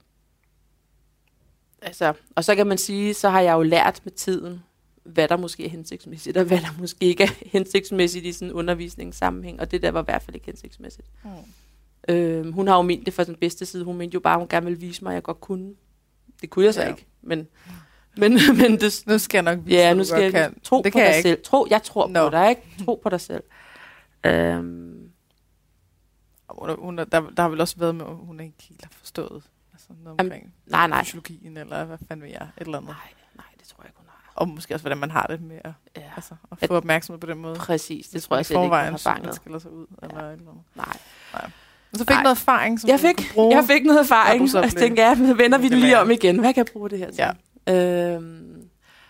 Altså, og så kan man sige, så har jeg jo lært med tiden, hvad der måske er hensigtsmæssigt, og hvad der måske ikke er hensigtsmæssigt i sådan en undervisningssammenhæng, og det der var i hvert fald ikke hensigtsmæssigt. Mm. Øhm, hun har jo ment det fra den bedste side. Hun mente jo bare, at hun gerne ville vise mig, at jeg godt kunne. Det kunne jeg så ja. ikke, men... men, men det, nu skal jeg nok vise, ja, nu skal jeg kan. tro det på kan dig jeg selv. Tro, jeg tror no. på dig, ikke? Tro på dig selv. Øhm. Hun, der, der har vel også været med, at hun ikke helt har forstået altså noget omkring um, nej, nej. fysiologien, eller hvad fanden ved jeg, et eller andet. Nej, nej, det tror jeg ikke, hun har. Og måske også, hvordan man har det med at, ja. altså, at få at, opmærksomhed på den måde. Præcis, det tror jeg slet ikke, hun har fanget. Man skiller sig ud, ja. eller et eller andet. Nej. nej. Men så fik nej. noget erfaring, som jeg fik, du kunne bruge. Jeg fik noget erfaring, og jeg tænkte, ja, vender vi det lige om igen. Hvad kan jeg bruge det her til? Ja. Øhm,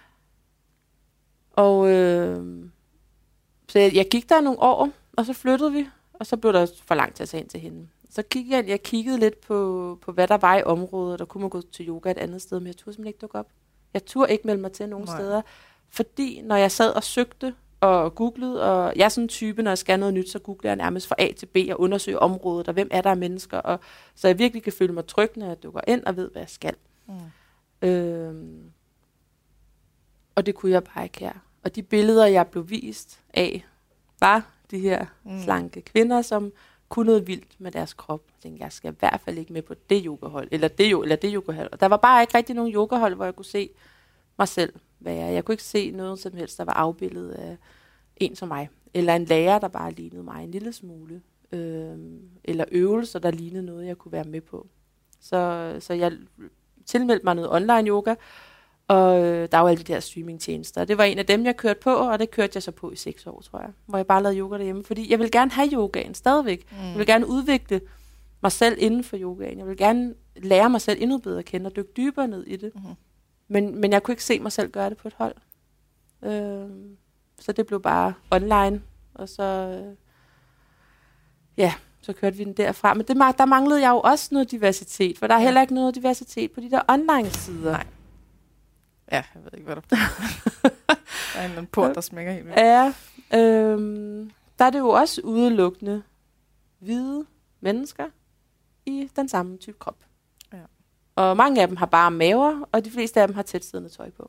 og øh, så jeg, jeg gik der nogle år, og så flyttede vi, og så blev der for langt til at tage ind til hende. Så kiggede jeg, jeg kiggede lidt på, på, hvad der var i området, og kunne man gå til yoga et andet sted, men jeg turde simpelthen ikke dukke op. Jeg turde ikke melde mig til nogen Nej. steder, fordi når jeg sad og søgte og googlede, og jeg er sådan en type, når jeg skal noget nyt, så googler jeg nærmest fra A til B og undersøger området, og hvem er der af mennesker, og så jeg virkelig kan føle mig tryg, når jeg dukker ind og ved, hvad jeg skal. Mm. Øhm, og det kunne jeg bare ikke her. Og de billeder, jeg blev vist af, var de her mm. slanke kvinder, som kunne noget vildt med deres krop. Jeg tænkte, jeg skal i hvert fald ikke med på det yogahold, eller det, eller det yogahold. Og der var bare ikke rigtig nogen yogahold, hvor jeg kunne se mig selv være. Jeg kunne ikke se noget som helst, der var afbildet af en som mig. Eller en lærer, der bare lignede mig en lille smule. Øhm, eller øvelser, der lignede noget, jeg kunne være med på. Så, så jeg tilmeldte mig noget online yoga, og øh, der var alle de der streamingtjenester. Det var en af dem, jeg kørte på, og det kørte jeg så på i seks år, tror jeg. Hvor jeg bare lavede yoga derhjemme, fordi jeg vil gerne have yogaen stadigvæk. Mm. Jeg vil gerne udvikle mig selv inden for yogaen. Jeg vil gerne lære mig selv endnu bedre at kende og dykke dybere ned i det. Mm. Men, men jeg kunne ikke se mig selv gøre det på et hold. Øh, så det blev bare online, og så... Øh, ja... Så kørte vi den derfra. Men det, der manglede jeg jo også noget diversitet, for der er heller ikke noget diversitet på de der online-sider. Nej. Ja, jeg ved ikke, hvad der er. Der er en eller anden port, der smækker helt vildt. Ja, øhm, der er det jo også udelukkende hvide mennesker i den samme type krop. Ja. Og mange af dem har bare maver, og de fleste af dem har tætsiddende tøj på.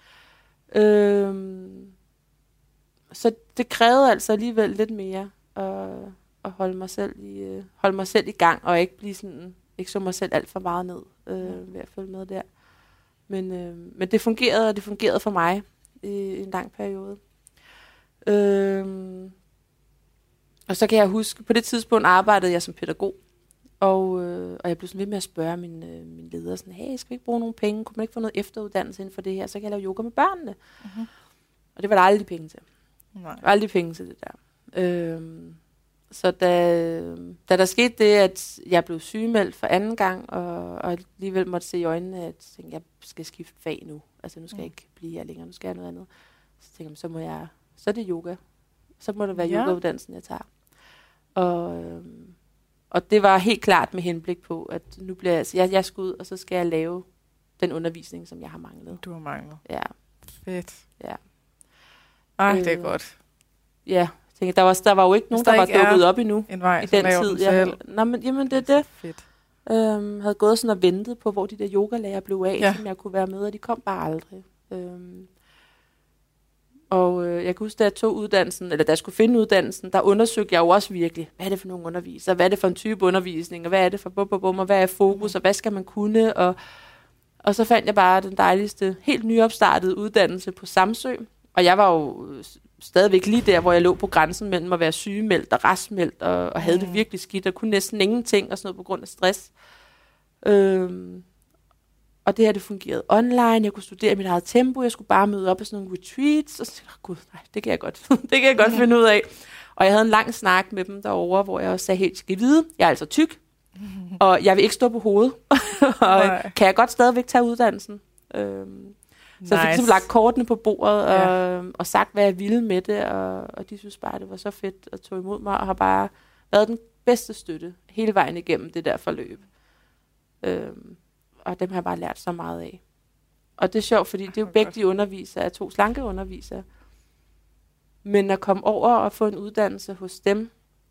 Øhm, så det krævede altså alligevel lidt mere at... at holde mig selv i øh, holde mig selv i gang og ikke blive sådan ikke så mig selv alt for meget ned øh, ved at følge med der. Men øh, men det fungerede, og det fungerede for mig i en lang periode. Øh, og så kan jeg huske, på det tidspunkt arbejdede jeg som pædagog, og øh, og jeg blev sådan ved med at spørge min øh, min leder sådan, hey, skal vi ikke bruge nogle penge? Kunne man ikke få noget efteruddannelse inden for det her? Så kan jeg lave yoga med børnene. Mm-hmm. Og det var der aldrig penge til. Nej. Der var aldrig penge til det der. Øh, Så da, da der skete det, at jeg blev sygemeldt for anden gang, og, og alligevel måtte se i øjnene, at jeg, jeg skal skifte fag nu. Altså nu skal mm. jeg ikke blive her længere, nu skal jeg noget andet. Så tænkte jeg, så må jeg, så er det yoga. Så må det være ja. Yogauddannelsen, jeg tager. Og, øhm, og det var helt klart med henblik på, at nu bliver jeg, altså jeg, jeg skal ud, og så skal jeg lave den undervisning, som jeg har manglet. Du har manglet. Ja. Fedt. Ja. Ej, øh, det er godt. Ja. Tænker, der, var, der var jo ikke nogen, der, der var dukket op endnu en vej, i den tid. Jeg, nå, men, jamen, det er det. Fedt. Øhm, havde gået sådan og ventet på, hvor de der yogalærer blev af, ja. Som jeg kunne være med, og de kom bare aldrig. Øhm, og øh, jeg kan huske, da jeg tog uddannelsen, eller da jeg skulle finde uddannelsen, der undersøgte jeg jo også virkelig, hvad er det for nogle undervisere, hvad er det for en type undervisning, og hvad er det for bum, bum, bum, og hvad er fokus, og hvad skal man kunne, og, og så fandt jeg bare den dejligste, helt nyopstartede uddannelse på Samsø, og jeg var jo stadigvæk lige der, hvor jeg lå på grænsen mellem at være sygemeldt og raskmeldt, og, og havde mm. det virkelig skidt, og kunne næsten ingenting, og sådan noget på grund af stress. Øhm, og det her, det fungerede online, jeg kunne studere i mit eget tempo, jeg skulle bare møde op på sådan nogle retreats, og så tænkte jeg, gud, nej, det kan jeg godt, det kan jeg godt mm. finde ud af. Og jeg havde en lang snak med dem derovre, hvor jeg også sagde, helt skal I vide, jeg er altså tyk, mm. og jeg vil ikke stå på hovedet, og nej. Kan jeg godt stadigvæk tage uddannelsen. Øhm, Så jeg fik nice. Lagt kortene på bordet og, ja. og sagt, hvad jeg ville med det, og, og de synes bare, det var så fedt at tage imod mig, og har bare været den bedste støtte hele vejen igennem det der forløb. Øhm, og dem har jeg bare lært så meget af. Og det er sjovt, fordi det er jo begge de undervisere, er to slanke undervisere. Men at komme over og få en uddannelse hos dem,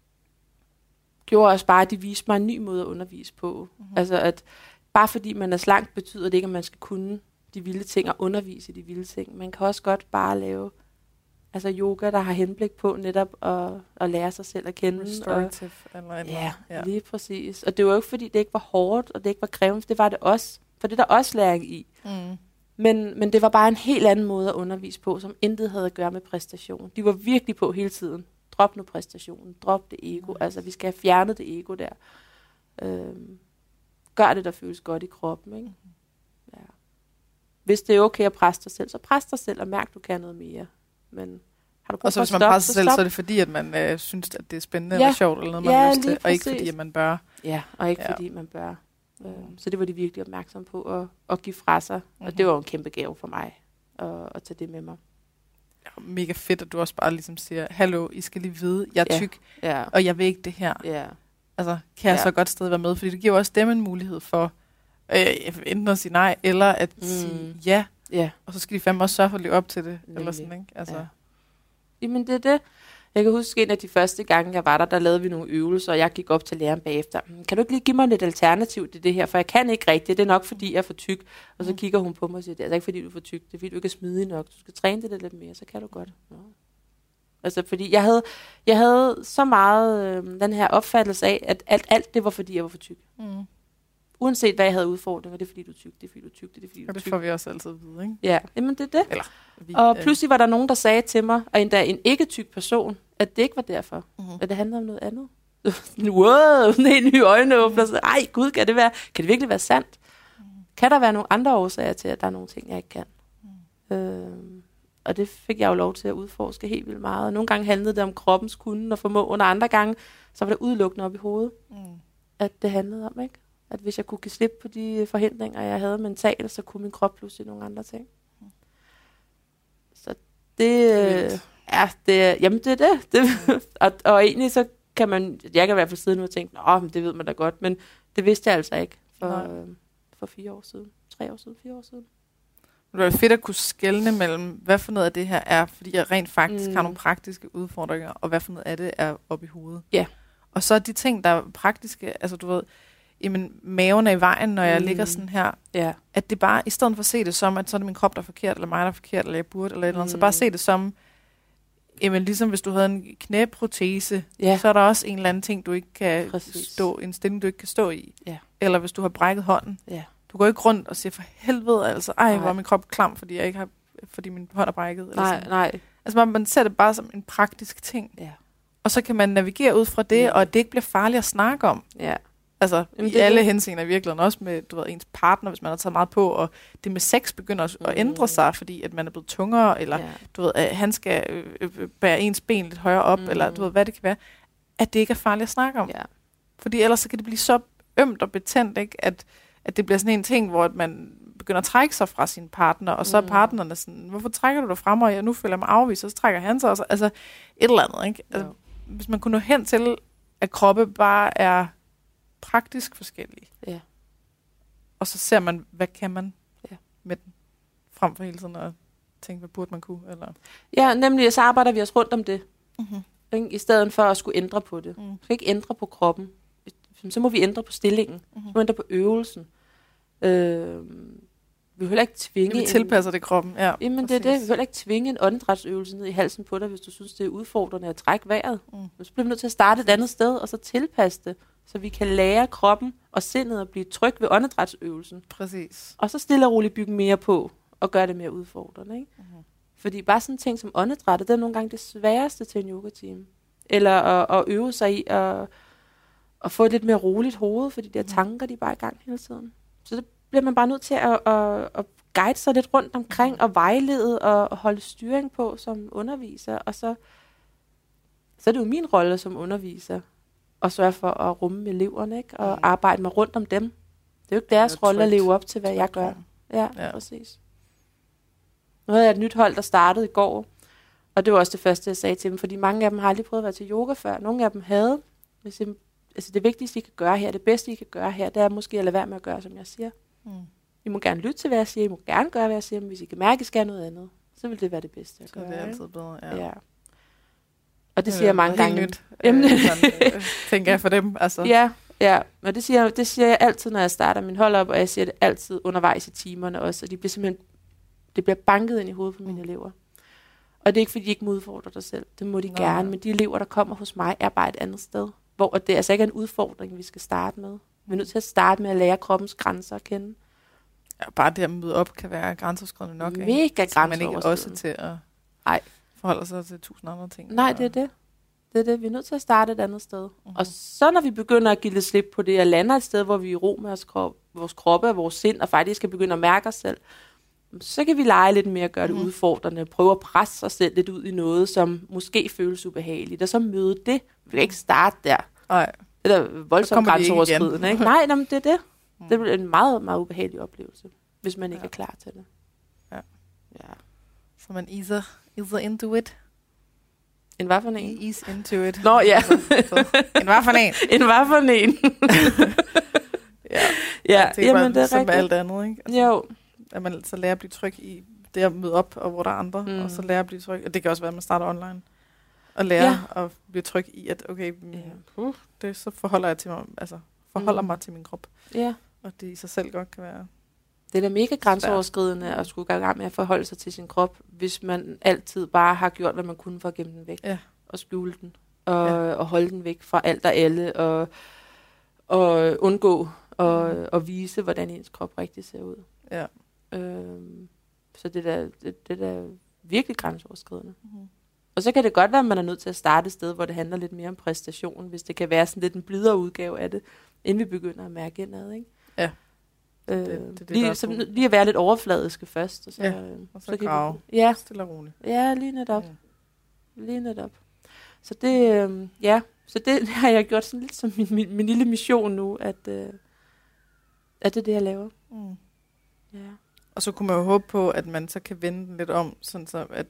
gjorde også bare, at de viste mig en ny måde at undervise på. Mm-hmm. Altså at bare fordi man er slank, betyder det ikke, at man skal kunne de vilde ting og undervise i de vilde ting. Man kan også godt bare lave altså yoga, der har henblik på netop at, at lære sig selv at kende. Restorative eller en ja, ja, lige præcis. Og det var jo ikke, fordi det ikke var hårdt, og det ikke var krævende, det var det også. For det er der også læring i. Mm. Men, men det var bare en helt anden måde at undervise på, som intet havde at gøre med præstation. De var virkelig på hele tiden. Drop nu præstationen. Drop det ego. Mm. Altså, vi skal have fjernet det ego der. Øhm, gør det, der føles godt i kroppen, ikke? Ja. Hvis det er okay at presse dig selv, så pres dig selv og mærk, du kan noget mere. Men har du og så hvis man presser sig selv, så er det fordi, at man øh, synes, at det er spændende ja. Eller sjovt, eller noget, man ja, har lyst til, og ikke fordi, at man bør. Ja, og ikke ja. Fordi man bør. Øh, så det var de virkelig opmærksom på at, at give fra sig. Mm-hmm. Og det var jo en kæmpe gave for mig at, at tage det med mig. Ja, mega fedt, at du også bare ligesom siger, hallo, I skal lige vide, jeg er tyk, ja. Ja. og jeg vil ikke det her. Ja. Altså, kan jeg ja. Så godt stadig være med? Fordi det giver også dem en mulighed for øh, enten at sige nej, eller at mm. sige ja. Ja. Og så skal de fandme også sørge for at leve op til det. Eller sådan, ikke? Altså. Ja. Jamen det er det. Jeg kan huske, en af de første gange, jeg var der, der lavede vi nogle øvelser, og jeg gik op til læreren bagefter. Kan du ikke lige give mig lidt alternativ til det her? For jeg kan ikke rigtigt. Det er nok, fordi jeg er for tyk. Og så mm. kigger hun på mig og siger, det er altså ikke, fordi du er for tyk. Det er, fordi du ikke er smidig nok. Du skal træne det lidt mere, så kan du godt. Nå. Altså, fordi jeg havde, jeg havde så meget øh, den her opfattelse af, at alt, alt det var, fordi jeg var for tyk. Mm. Uanset hvad jeg havde udfordringer, det er fordi du er tyk, det er fordi du er tyk, det er fordi du er tyk. Og det får vi også altid at vide, ikke? Ja, jamen det er det. Eller, vi, og pludselig var der nogen, der sagde til mig, og endda en ikke-tyk person, at det ikke var derfor. Mm-hmm. At det handlede om noget andet. Wow, en helt ny øjneåbner. Mm. Ej, gud, kan det være, kan det virkelig være sandt? Mm. Kan der være nogle andre årsager til, at der er nogle ting, jeg ikke kan? Mm. Øh, og det fik jeg jo lov til at udforske helt vildt meget. Og nogle gange handlede det om kroppens kunnen og formåen, og andre gange, så var det udelukkende op i hovedet, mm. at det handlede om, ikke? At hvis jeg kunne give slip på de forhindringer, jeg havde mentalt, så kunne min krop pludselig nogle andre ting. Mm. Så det... Øh, ja, det, jamen det er det. det og, og egentlig så kan man... Jeg kan i hvert fald sidde nu og tænke, nå, men det ved man da godt, men det vidste jeg altså ikke for, øh, for fire år siden. Tre år siden, fire år siden. Det var fedt at kunne skelne mellem, hvad for noget af det her er, fordi jeg rent faktisk mm. har nogle praktiske udfordringer, og hvad for noget af det er oppe i hovedet. Ja. Yeah. Og så de ting, der er praktiske, altså du ved, jamen maven er i vejen, når jeg mm. ligger sådan her, yeah. at det bare, i stedet for at se det som, at så er det min krop, der er forkert, eller mig, der er forkert, eller jeg burde, eller et eller andet, mm. så bare se det som, jamen ligesom hvis du havde en knæprotese, yeah. så er der også en eller anden ting, du ikke kan Præcis. stå, en stilling, du ikke kan stå i. Yeah. Eller hvis du har brækket hånden. Yeah. Du går ikke rundt og siger, for helvede, altså, ej, hvor er min krop klam, fordi jeg ikke har, fordi min hånd er brækket. Eller nej, sådan. nej. Altså man, man ser det bare som en praktisk ting. Ja. Og så kan man navigere ud fra det, ja. og at det ikke bliver farligt at snakke om. Ja. Altså Jamen, i alle henseender i virkeligheden, også med du ved, ens partner, hvis man har taget meget på, og det med sex begynder at, mm. at ændre sig, fordi at man er blevet tungere, eller ja. du ved, at han skal øh, øh, bære ens ben lidt højere op, mm. eller du ved, hvad det kan være, at det ikke er farligt at snakke om. Ja. Fordi ellers så kan det blive så ømt og betændt, ikke? At, at det bliver sådan en ting, hvor man begynder at trække sig fra sin partner, og så mm. er partnerne sådan, hvorfor trækker du dig frem, og jeg nu føler mig afvist, og så trækker han sig også. Altså et eller andet, ikke? Altså, hvis man kunne nå hen til, at kroppe bare er praktisk forskellige. Ja. Og så ser man, hvad kan man ja. med den, frem for hele tiden at tænke, hvad burde man kunne? Eller? Ja, nemlig, så arbejder vi os rundt om det. Mm-hmm. I stedet for at skulle ændre på det. Mm. Vi skal ikke ændre på kroppen. Så må vi ændre på stillingen. Mm-hmm. Så må vi ændre på øvelsen. Øh, vi vil heller ikke tvinge... Vi tilpasser det kroppen, ja. Jamen præcis. Det er det. Vi vil heller ikke tvinge en åndedrætsøvelse ned i halsen på dig, hvis du synes, det er udfordrende at trække vejret. Mm. Så bliver vi nødt til at starte et andet sted, og så tilpasse det, så vi kan lære kroppen og sindet at blive tryg ved åndedrætsøvelsen. Præcis. Og så stille og roligt bygge mere på, og gøre det mere udfordrende, ikke? Mm-hmm. Fordi bare sådan en ting som åndedrættet, det er nogle gange det sværeste til en yoga-team. Eller at, at øve sig i at, at få et lidt mere roligt hoved, fordi de her tanker, de er bare i gang hele tiden. Så det bliver man bare nødt til at, at, at guide sig lidt rundt omkring, og vejlede og, og holde styring på som underviser. Og så, så er det jo min rolle som underviser, at sørge for at rumme eleverne, ikke? Og mm. arbejde mig rundt om dem. Det er jo ikke deres rolle at leve op til, hvad jeg gør. Ja, ja, præcis. Nu havde jeg et nyt hold, der startede i går, og det var også det første, jeg sagde til dem, fordi mange af dem har aldrig prøvet at være til yoga før. Nogle af dem havde. Altså det vigtigste, I kan gøre her, det bedste, I kan gøre her, det er måske at lade være med at gøre, som jeg siger. Mm. I må gerne lytte til, hvad jeg siger, I må gerne gøre, hvad jeg siger, men hvis I kan mærke, at I skal noget andet, så vil det være det bedste at gøre. Så det er altid bedre, ja. ja. Og det siger jeg mange gange. Nyt, øh, sådan, øh, tænker jeg for dem. Altså. Ja, ja, og det siger, det siger jeg altid, når jeg starter min hold op, og jeg siger det altid undervejs i timerne også, og de bliver simpelthen, det bliver banket ind i hovedet på mine mm. elever. Og det er ikke, fordi de ikke må udfordre dig selv. Det må de Nå, gerne, ja. Men de elever, der kommer hos mig, er bare et andet sted. Hvor det altså ikke er en udfordring, vi skal starte med. Vi er nødt til at starte med at lære kroppens grænser at kende. Ja, bare det at møde op kan være grænseoverskridende nok. Mega grænseoverskridende. Men ikke også til at Ej. forholde sig til tusind andre ting. Nej, det er det. Det er det. Vi er nødt til at starte et andet sted. Uh-huh. Og så når vi begynder at give lidt slip på det, og lander et sted, hvor vi er i ro med vores, krop, vores kroppe og vores sind, og faktisk skal begynde at mærke os selv, så kan vi lege lidt mere at gøre det uh-huh. udfordrende, prøve at presse os selv lidt ud i noget, som måske føles ubehageligt, og så møde det. Vi vil ikke starte der. Nej. Det er voldsomt grænseoverskridende, ikke? Nej, nej, men det er det. Mm. Det bliver en meget, meget ubehagelig oplevelse, hvis man ikke ja. er klar til det. Ja. Ja. Så man easer, easer into it. En hvad for en? Ease into it. Nå, ja. En hvad for en? En hvad for en? ja. Ja, jamen det er som rigtigt. alt andet, ikke? Altså, jo. At man så lærer at blive tryg i det at møde op, og hvor der er andre, mm. og så lærer at blive tryg. Og det kan også være, at man starter online. Og lære ja. at blive tryg i, at okay, yeah. uh, det, så forholder jeg til mig, altså forholder mm. mig til min krop. Ja. Og det i sig selv godt kan være Det er da mega grænseoverskridende at skulle gå i gang med at forholde sig til sin krop, hvis man altid bare har gjort, hvad man kunne for at gemme den væk. Ja. Og skjule den. Og, ja. og holde den væk fra alt og alle. Og, og undgå at mm. og vise, hvordan ens krop rigtig ser ud. Ja. Øhm, så det er det, det er virkelig grænseoverskridende. Mm. Og så kan det godt være, at man er nødt til at starte et sted, hvor det handler lidt mere om præstation, hvis det kan være sådan lidt en blidere udgave af det, inden vi begynder at mærke indad, ikke? Ja. Øh, det, det, det, lige, så, lige at være lidt overfladiske først. Og så, ja, og så, så grave. Ja. Stille og roligt. Ja, lige netop. Ja. Lige netop. Så det, øh, ja, så det har jeg gjort sådan lidt som min, min, min lille mission nu, at, øh, at det er det, jeg laver. Mm. Ja. Og så kunne man jo håbe på, at man så kan vende den lidt om, sådan så at,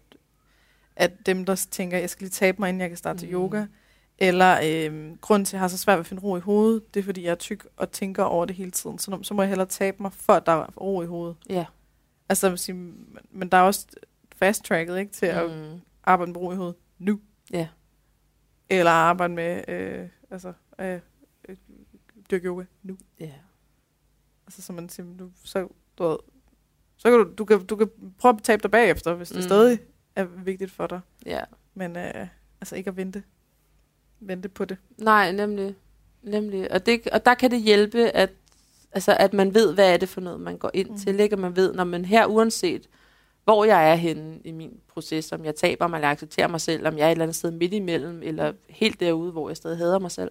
at dem, der tænker, jeg skal lige tabe mig, inden jeg kan starte mm. til yoga, eller øh, grunden til, at jeg har så svært ved at finde ro i hovedet, det er, fordi jeg er tyk og tænker over det hele tiden. Så, så må jeg hellere tabe mig, for at der er ro i hovedet. Ja. Altså, vil sige, men der er også fast-tracket, ikke, til at mm. arbejde med ro i hovedet nu. Ja. Eller arbejde med, øh, altså, øh, øh, dyrke yoga nu. Ja. Altså, så man siger, du, så, du ved, så kan du, du, kan, du kan prøve at tabe dig bagefter, hvis det mm. stadig er vigtigt for dig. Ja. Men øh, altså ikke at vente. Vente på det. Nej, nemlig. nemlig. Og, det, og der kan det hjælpe, at, altså, at man ved, hvad er det for noget, man går ind mm. til. Ikke? At man ved, når man her, uanset hvor jeg er henne i min proces, om jeg taber mig, eller accepterer mig selv, om jeg er et eller andet sted midt imellem, eller helt derude, hvor jeg stadig hader mig selv.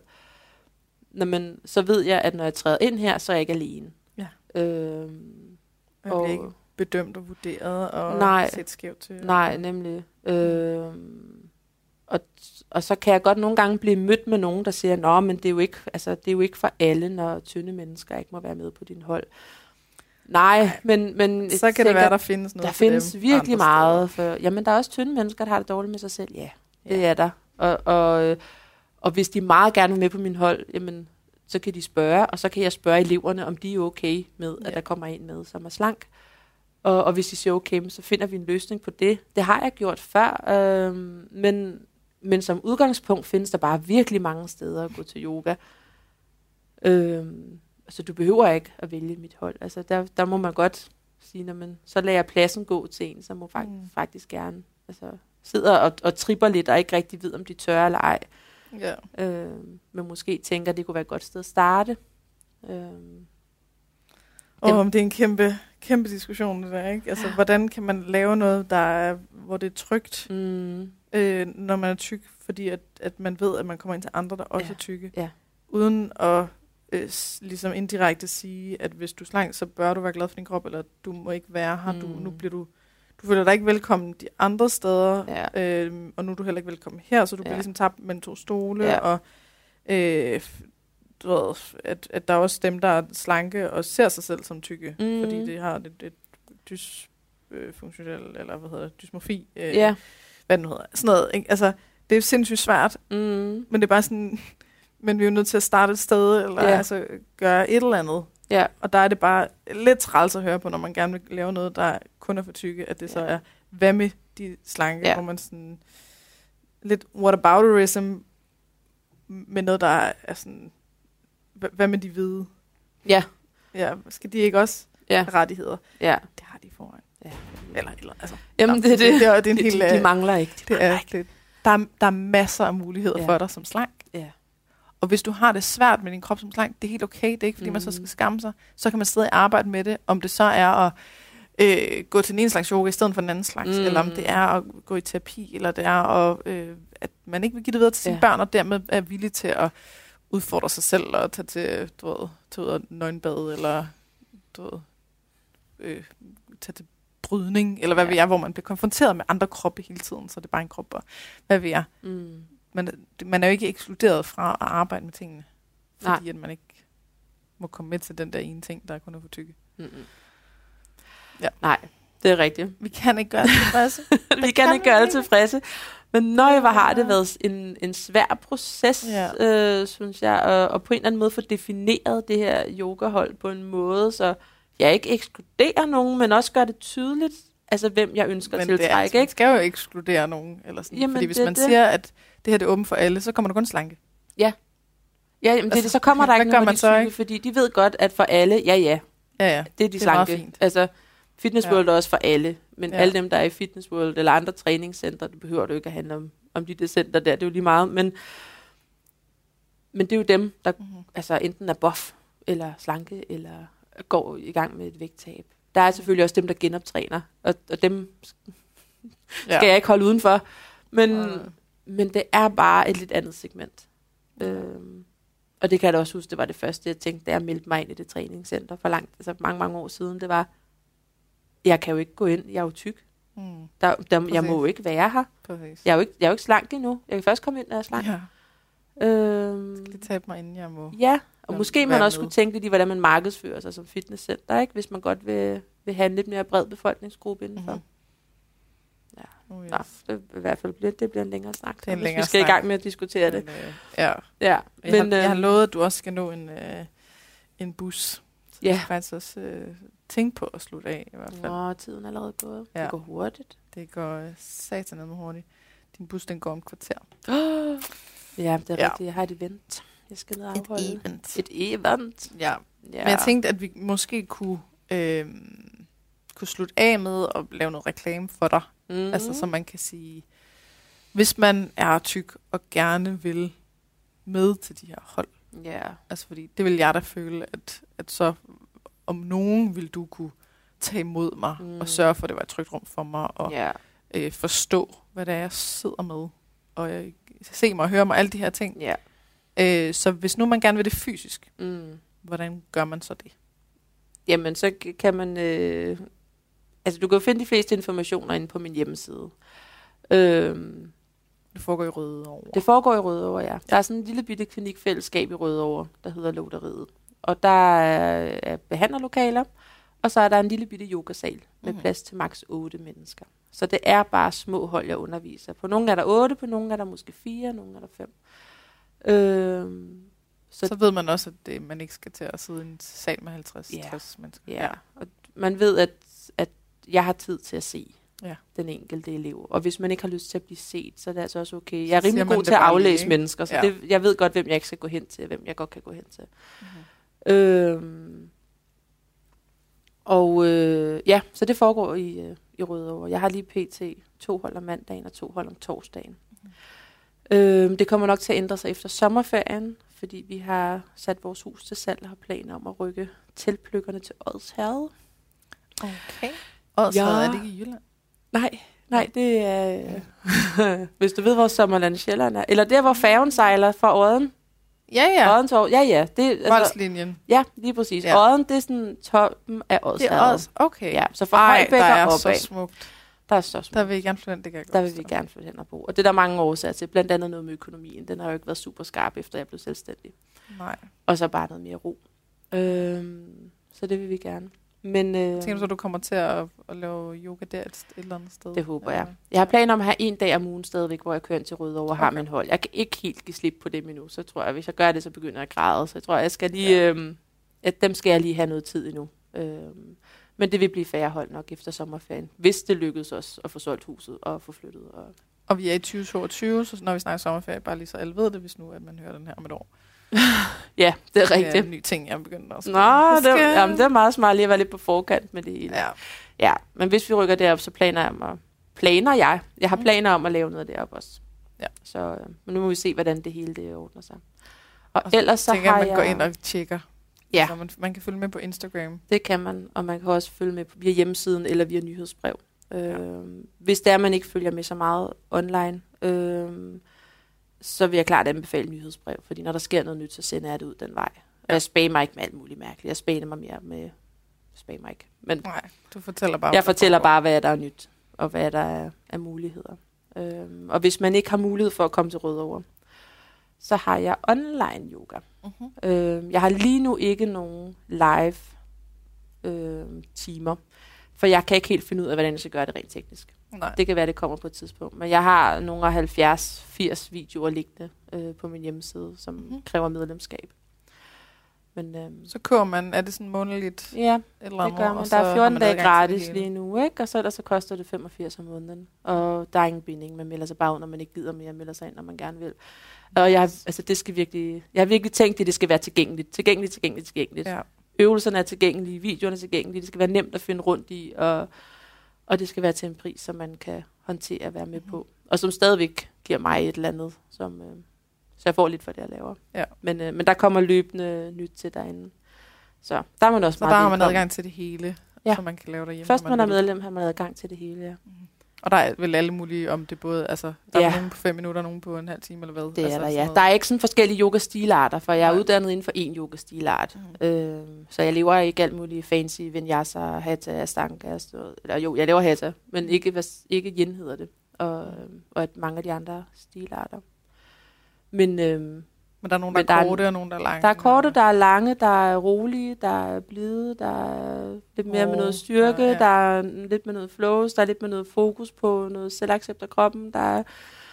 Når man, så ved jeg, at når jeg træder ind her, så er jeg ikke alene. Ja. Øhm, man bliver ikke bedømt og vurderet og nej, set skævt til. Nej, nemlig. Øhm, og, og så kan jeg godt nogle gange blive mødt med nogen, der siger, nå, men det er jo ikke, altså, det er jo ikke for alle, når tynde mennesker ikke må være med på din hold. Nej, men... men så kan tænker, det være, der findes noget der findes virkelig meget. For, jamen, der er også tynde mennesker, der har det dårligt med sig selv. Ja, det ja. er der. Og, og, og hvis de meget gerne vil med på min hold, jamen, så kan de spørge, og så kan jeg spørge eleverne, om de er okay med, ja. at der kommer en med, som er slank. Og, og hvis de siger okay, så finder vi en løsning på det. Det har jeg gjort før, øh, men, men som udgangspunkt findes der bare virkelig mange steder at gå til yoga. Øh, Så du behøver ikke at vælge mit hold. Altså der, der må man godt sige, når man, så lader jeg pladsen gå til en, som må faktisk, mm. faktisk gerne altså, sidder og, og tripper lidt, og ikke rigtig ved, om de tør eller ej. Ja. Øh, men måske tænker, at det kunne være et godt sted at starte. Øh, og om det er en kæmpe, kæmpe diskussion, det der, ikke? Altså, hvordan kan man lave noget, der er, hvor det er trygt, mm. øh, når man er tyk, fordi at, at man ved, at man kommer ind til andre, der også ja. er tykke, ja. uden at øh, ligesom indirekte sige, at hvis du er slank, så bør du være glad for din krop, eller du må ikke være her, mm. du, nu bliver du, du føler dig ikke velkommen de andre steder, ja. øh, og nu er du heller ikke velkommen her, så du ja. bliver ligesom tabt mellem to stole, ja. og øh, du ved, at, at der er også dem, der er slanke og ser sig selv som tykke, mm. fordi de har et, et dysfunktionel, øh, eller hvad hedder det, dysmorfi, øh, ja. hvad det nu hedder, sådan noget, ikke? Altså, det er sindssygt svært, mm. men det er bare sådan, men vi er jo nødt til at starte et sted, eller ja. altså gøre et eller andet, ja. og der er det bare lidt træls at høre på, når man gerne vil lave noget, der kun er for tykke, at det ja. så er, hvad med de slanke, ja. hvor man sådan, lidt whatabouterism, med noget, der er sådan, hvad med de hvide? Ja. Ja, skal de ikke også ja. have rettigheder? Ja. Det har de foran. Ja. Eller, eller, altså. Jamen, det er det. Det, det, er, det er en de, helt, de, de mangler ikke. De det mangler er, ikke. Det, der, er, der er masser af muligheder ja. for dig som slank. Ja. Og hvis du har det svært med din krop som slank, det er helt okay. Det er ikke, fordi mm. man så skal skamme sig. Så kan man stadig arbejde med det. Om det så er at øh, gå til en slags yoga i stedet for en anden slags. Mm. Eller om det er at gå i terapi. Eller det er, at, øh, at man ikke vil give det videre til sine ja. børn, og dermed er villig til at udfordre sig selv og tage til, du ved, tage ud og nøgenbade, eller du ved, øh, tage til brydning, eller hvad ja. ved jeg, hvor man bliver konfronteret med andre kroppe hele tiden, så det er bare en krop, og hvad ved jeg. Mm. Men man er jo ikke ekskluderet fra at arbejde med tingene, fordi Nej. at man ikke må komme med til den der ene ting, der kun er for tykke. Mm-mm. Ja. Nej, det er rigtigt. Vi kan ikke gøre det tilfredse. vi kan, kan ikke gøre det tilfredse. Men nøj, hvor har det været en, en svær proces, ja. øh, synes jeg, og, og på en eller anden måde få defineret det her yogahold på en måde, så jeg ikke ekskluderer nogen, men også gør det tydeligt, altså hvem jeg ønsker men til at trække. Altså, man skal jo ekskludere nogen, eller sådan. Jamen, fordi hvis det, man det. siger, at det her det er åbent for alle, så kommer der kun slanke. Ja, ja jamen, altså, det, så kommer der ikke nogen, de tykke, fordi de ved godt, at for alle, ja ja, Ja, ja. Det er de det er meget slanke. fint. Altså, Fitness World ja. er også for alle, men ja. alle dem, der er i Fitness World eller andre træningscentre, det behøver du ikke at handle om, om de der center der, det er jo lige meget, men, men det er jo dem, der mm-hmm. altså enten er buff, eller slanke, eller går i gang med et vægttab. Der er selvfølgelig også dem, der genoptræner, og, og dem skal ja. jeg ikke holde udenfor, men, ja. men det er bare et lidt andet segment. Ja. Øhm, og det kan jeg da også huske, det var det første, jeg tænkte, da jeg meldte mig ind i det træningscenter for langt, altså mange, mange år siden, det var, jeg kan jo ikke gå ind, jeg er jo tyk. Mm. Der, der, jeg må jo ikke være her. Jeg er, jo ikke, jeg er jo ikke slank endnu. Jeg kan først komme ind, når jeg er slank. Ja. Øhm, skal tabe mig, inden jeg må. Ja, og måske man også med. skulle tænke lidt i, hvordan man markedsfører sig som fitnesscenter, ikke? Hvis man godt vil, vil have en lidt mere bred befolkningsgruppe indenfor. Mm-hmm. Ja, oh, yes. Nå, det i hvert fald bliver, det bliver en længere snak. Det er en længere vi skal snak. i gang med at diskutere men, det. Øh, ja. ja. Men, jeg, har, øh, jeg har lovet, at du også skal nå en, øh, en bus. Så ja. Jeg skal faktisk også øh, tænke på at slutte af i hvert fald. Nå, tiden er allerede gået. Ja. Det går hurtigt. Det går øh, satan med hurtigt. Din bus, den går om kvarter. Oh. Ja, det er ja. rigtigt. Jeg har et event. Jeg skal ned og afholde. Et event. Et event. Ja. ja. Men jeg tænkte, at vi måske kunne, øh, kunne slutte af med at lave noget reklame for dig. Mm. Altså, så man kan sige, hvis man er tyk og gerne vil med til de her hold. Ja. Yeah. Altså, fordi det vil jeg da føle, at, at så om nogen vil du kunne tage imod mig mm. og sørge for, at det var et trygt rum for mig og yeah. øh, forstå, hvad det er, jeg sidder med. Og jeg, se mig og høre mig, alle de her ting. Yeah. Øh, så hvis nu man gerne vil det fysisk, mm. hvordan gør man så det? Jamen, så kan man... Øh, altså, du kan jo finde de fleste informationer inde på min hjemmeside. Øhm, det foregår i Rødovre. Det foregår i Rødovre, ja. Der er sådan en lille bitte klinikfællesskab i Rødovre, der hedder Loderiet. Og der er, er behandlerlokaler, og så er der en lille bitte yogasal med mm-hmm. plads til maks otte mennesker. Så det er bare små hold, jeg underviser. På nogle er der otte, på nogle er der måske fire, nogle er der fem. Øhm, så, så ved man også, at det, man ikke skal til at sidde i en sal med halvtreds til tres mennesker. Ja, og man ved, at, at jeg har tid til at se ja. den enkelte elev. Og hvis man ikke har lyst til at blive set, så er det altså også okay. Jeg er rimelig god til at aflæse lige, mennesker, så ja. det, jeg ved godt, hvem jeg ikke skal gå hen til, og hvem jeg godt kan gå hen til. Mm-hmm. Øhm, og øh, ja, så det foregår i, øh, i Rødovre. Jeg har lige pt. to hold om mandagen og to hold om torsdagen. Mm-hmm. Øhm, det kommer nok til at ændre sig efter sommerferien, fordi vi har sat vores hus til salg og har planer om at rykke teltpløkkerne til Odsherred. Okay. Odsherred, ja. Er det ikke i Jylland? Nej, nej, det er... Øh, hvis du ved, hvor Sommerland Sjælland er. Eller der, hvor færgen sejler fra Odden. Ja, ja. Odden til Odden. Ja, ja. Det, altså, Voldslinjen. Ja, lige præcis. Ja. Odden, det er sådan toppen af Odsherred. Det er Ods, okay. Ja, så fra Højbæk og opad. Der er så smukt. Der er så smukt. Der vil vi gerne flytte hen, det kan jeg godt Der vil vi gerne flytte hen og bo. Og det er der mange årsager til. Blandt andet noget med økonomien. Den har jo ikke været super skarp, efter jeg blev selvstændig. Nej. Og så bare noget mere ro. Øhm, så det vil vi gerne. Men, øh, tænker du så, du kommer til at, at lave yoga der et, et eller andet sted? Det håber jeg. Jeg har planer om at have en dag om ugen stadigvæk, hvor jeg kører ind til Rødovre og har okay. min hold. Jeg kan ikke helt give slip på det endnu, så tror jeg, hvis jeg gør det, så begynder jeg at græde. Så jeg tror, jeg skal lige, ja. øhm, at dem skal jeg lige have noget tid endnu. Øhm, men det vil blive færre hold nok efter sommerferien, hvis det lykkedes os at få solgt huset og få flyttet. Og, og vi er i tyve toogtyve, så når vi snakker sommerferie, bare lige så alle ved det, hvis nu at man hører den her om et år. Ja, det er rigtigt. Det er en ny ting, jeg begynder også. Nå, det, skal... jamen, det er meget smart lige at være lidt på forkant med det hele. Ja. Ja, men hvis vi rykker derop, så planer jeg om at, planer jeg. Jeg har planer om at lave noget derop også. Ja. Så, øh, men nu må vi se, hvordan det hele det ordner sig. Og, og ellers så tænker har jeg... man går ind og tjekker. Ja. Så man, man kan følge med på Instagram. Det kan man, og man kan også følge med via hjemmesiden eller via nyhedsbrev. Øh, ja. Hvis det er, man ikke følger med så meget online, øh, så vil jeg klart anbefale nyhedsbrev, fordi når der sker noget nyt, så sender jeg det ud den vej. Og ja. jeg spammer ikke med alt muligt mærkeligt. Jeg spammer mig mere med... Spammer ikke. Men nej, du fortæller bare... Jeg fortæller bare, hvad der er nyt, og hvad der er af muligheder. Øhm, og hvis man ikke har mulighed for at komme til Rødovre, så har jeg online yoga. Uh-huh. Øhm, jeg har lige nu ikke nogen live øhm, timer, for jeg kan ikke helt finde ud af, hvordan jeg skal gøre det rent teknisk. Nej. Det kan være, det kommer på et tidspunkt. Men jeg har nogle af halvfjerds firs videoer liggende øh, på min hjemmeside, som mm-hmm. kræver medlemskab. Men, øhm, så kører man, er det sådan månedligt? Ja, eller det gør man. Der er fjorten dage gratis lige nu, ikke? Og så, der, så koster det femogfirs om måneden. Og der er ingen binding. Man melder sig bare ud, når man ikke gider mere, melder sig ind, når man gerne vil. Og jeg, altså, det skal virkelig, jeg har virkelig tænkt, at det skal være tilgængeligt. Tilgængeligt, tilgængeligt, tilgængeligt. Ja. øvelserne er tilgængelige, videoerne er tilgængelige, det skal være nemt at finde rundt i, og, og det skal være til en pris, som man kan håndtere at være med på. Og som stadigvæk giver mig et eller andet, som, øh, så jeg får lidt for det, jeg laver. Ja. Men, øh, men der kommer løbende nyt til derinde. Så der er man også så meget der har man adgang til det hele, ja. som man kan lave derhjemme. Først man, man er vil. medlem, har man adgang til det hele, ja. Mm-hmm. Og der er vel alle mulige om det både, altså der ja. er nogen på fem minutter, nogen på en halv time eller hvad? Det altså, er der, ja. Der er ikke sådan forskellige yoga-stilarter, for jeg er Nej. uddannet inden for én yoga-stilart. Mm. Øh, så jeg lever ikke alt muligt fancy vinyasa, hatha, astanga, eller jo, jeg laver hatha, men ikke, ikke yin hedder det, og, mm. og at mange af de andre stilarter. Men, øhm, men der er nogle, der er korte, og nogle, der er lange. Der er korte, der er lange, der er rolige, der er blide, der er lidt mere oh, med noget styrke, ja, ja. Der er lidt med noget flows, der er lidt med noget fokus på noget selvaccept af kroppen. Der er,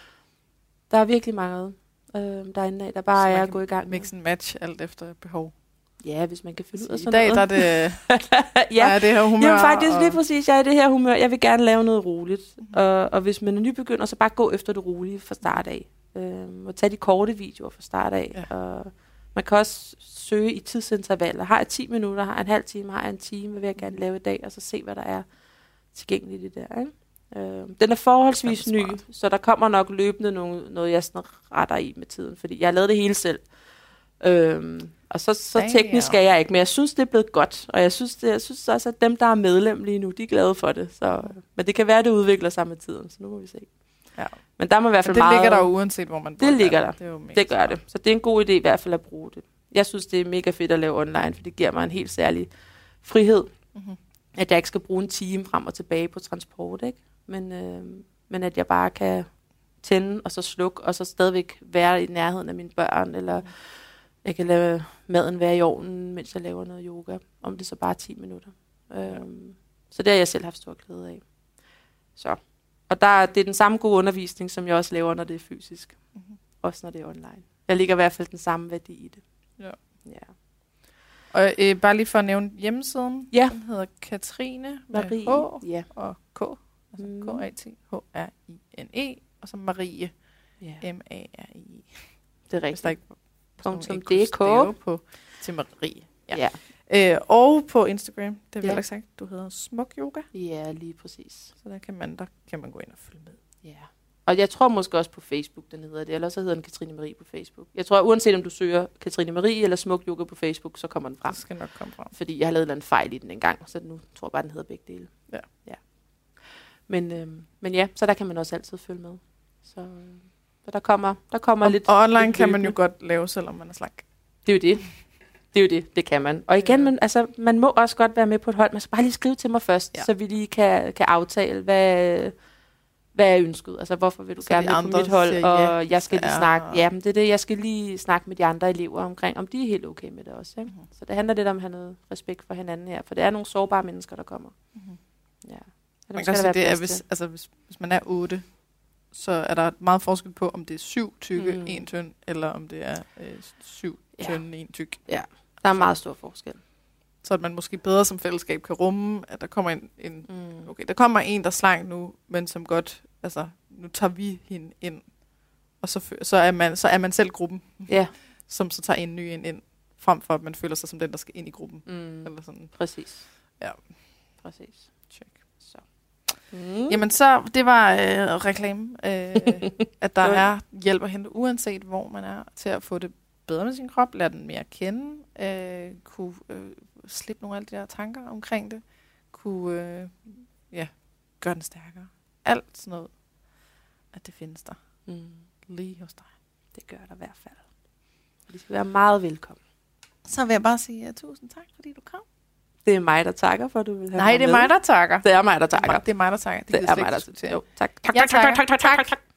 der er virkelig meget øh, derinde af, der bare er at gå i gang med. Mix and match alt efter behov. Ja, hvis man kan finde ud af sådan i dag, noget. Der er det, ja, der er det her humør. Jamen faktisk lige præcis, jeg er i det her humør. Jeg vil gerne lave noget roligt. Mm. Og, og hvis man er nybegynder, så bare gå efter det rolige fra start af. Øhm, og tage de korte videoer fra start af. Ja. Og man kan også søge i tidsintervaller. Har jeg ti minutter, har jeg en halv time, har jeg en time, hvad vil jeg gerne lave i dag, og så se, hvad der er tilgængeligt i det der. Ikke? Øhm, den er forholdsvis ny, så der kommer nok løbende noget, noget, jeg sådan retter i med tiden, fordi jeg har lavet det hele selv. Øhm, og så, så teknisk er jeg ikke, men jeg synes, det er blevet godt, og jeg synes, det, jeg synes også, at dem, der er medlem lige nu, de er glade for det. Så, men det kan være, at det udvikler sig med tiden, så nu må vi se. Ja. Men der må i hvert fald det meget... ligger der uanset, hvor man bor. Det ligger der. Det, er det gør det. Så det er en god idé i hvert fald at bruge det. Jeg synes, det er mega fedt at lave online, for det giver mig en helt særlig frihed. Mm-hmm. At jeg ikke skal bruge en time frem og tilbage på transport, ikke? Men, øh, men at jeg bare kan tænde og så slukke, og så stadigvæk være i nærheden af mine børn, eller jeg kan lade maden være i ovnen, mens jeg laver noget yoga, om det så bare ti minutter. Ja. Øhm, så det har jeg selv haft stor glæde af. Så... Og der, det er den samme gode undervisning, som jeg også laver, når det er fysisk. Mm-hmm. Også når det er online. Jeg ligger i hvert fald den samme værdi i det. Ja. Ja. Og øh, bare lige for at nævne hjemmesiden. Ja. Den hedder Katrine Marie H ja. og K. Altså mm. K A T H R I N E. Og så Marie. Ja. M A R I E. Det er rigtigt. Hvis der ikke, Punktum D K på til Marie. Ja. Ja. Øh, og på Instagram, det har vi ja. sagt, du hedder Smuk Yoga. Ja, lige præcis. Så der kan man, der kan man gå ind og følge med. Ja. Og jeg tror måske også på Facebook, den hedder det. Eller så hedder den Katrine Marie på Facebook. Jeg tror, uanset om du søger Katrine Marie eller Smuk Yoga på Facebook, så kommer den frem. Det skal nok komme frem. Fordi jeg har lavet en fejl i den engang, så nu tror jeg bare, den hedder begge dele. Ja. ja. Men, øhm, men ja, så der kan man også altid følge med. Så, så der kommer, der kommer og, lidt... Og online lidt kan man jo godt lave, selvom man er slank. Det er jo det. Det er jo det, det kan man. Og igen, ja. man, altså, man må også godt være med på et hold. Man skal bare lige skrive til mig først, ja. så vi lige kan, kan aftale, hvad, hvad er ønsket. Altså, hvorfor vil du så gerne med på mit hold, siger, og ja, jeg skal lige snakke. Ja, men det er det, jeg skal lige snakke med de andre elever omkring, om de er helt okay med det også. Ikke? Mm-hmm. Så det handler lidt om at have noget respekt for hinanden her, for det er nogle sårbare mennesker, der kommer. Mm-hmm. Ja. Man kan sige, det er, hvis, altså, hvis, hvis man er otte, så er der meget forskel på, om det er syv tykke, mm. en tynd, eller om det er øh, syv ja. tynde, en tyk. Ja, der er meget stor forskel. Så at man måske bedre som fællesskab kan rumme, at der kommer en, en mm. okay, der kommer en, der er slank nu, men som godt, altså, nu tager vi hende ind, og så, så, er, man, så er man selv gruppen, ja. som så tager en ny ind, ind, frem for at man føler sig som den, der skal ind i gruppen. Mm. Eller sådan. Præcis. Ja. Præcis. Check. Så. Mm. Jamen så, det var øh, reklame, øh, at der er hjælp at hente, uanset hvor man er, til at få det bedre med sin krop, lære den mere at kende, øh, kunne øh, slippe nogle af de der tanker omkring det, kunne øh, ja, gøre den stærkere. Alt sådan noget, at det findes der. Mm. Lige hos dig. Det gør der i hvert fald. Vi skal være meget velkommen. Så vil jeg bare sige uh, tusind tak, fordi du kom. Det er mig, der takker for, at du vil have Nej, det er med. mig, der takker. Det er mig, der takker. Det er mig, der takker. Det, det er mig, der takker. Jo, tak. Tak, tak, tak, tak, tak, tak, tak.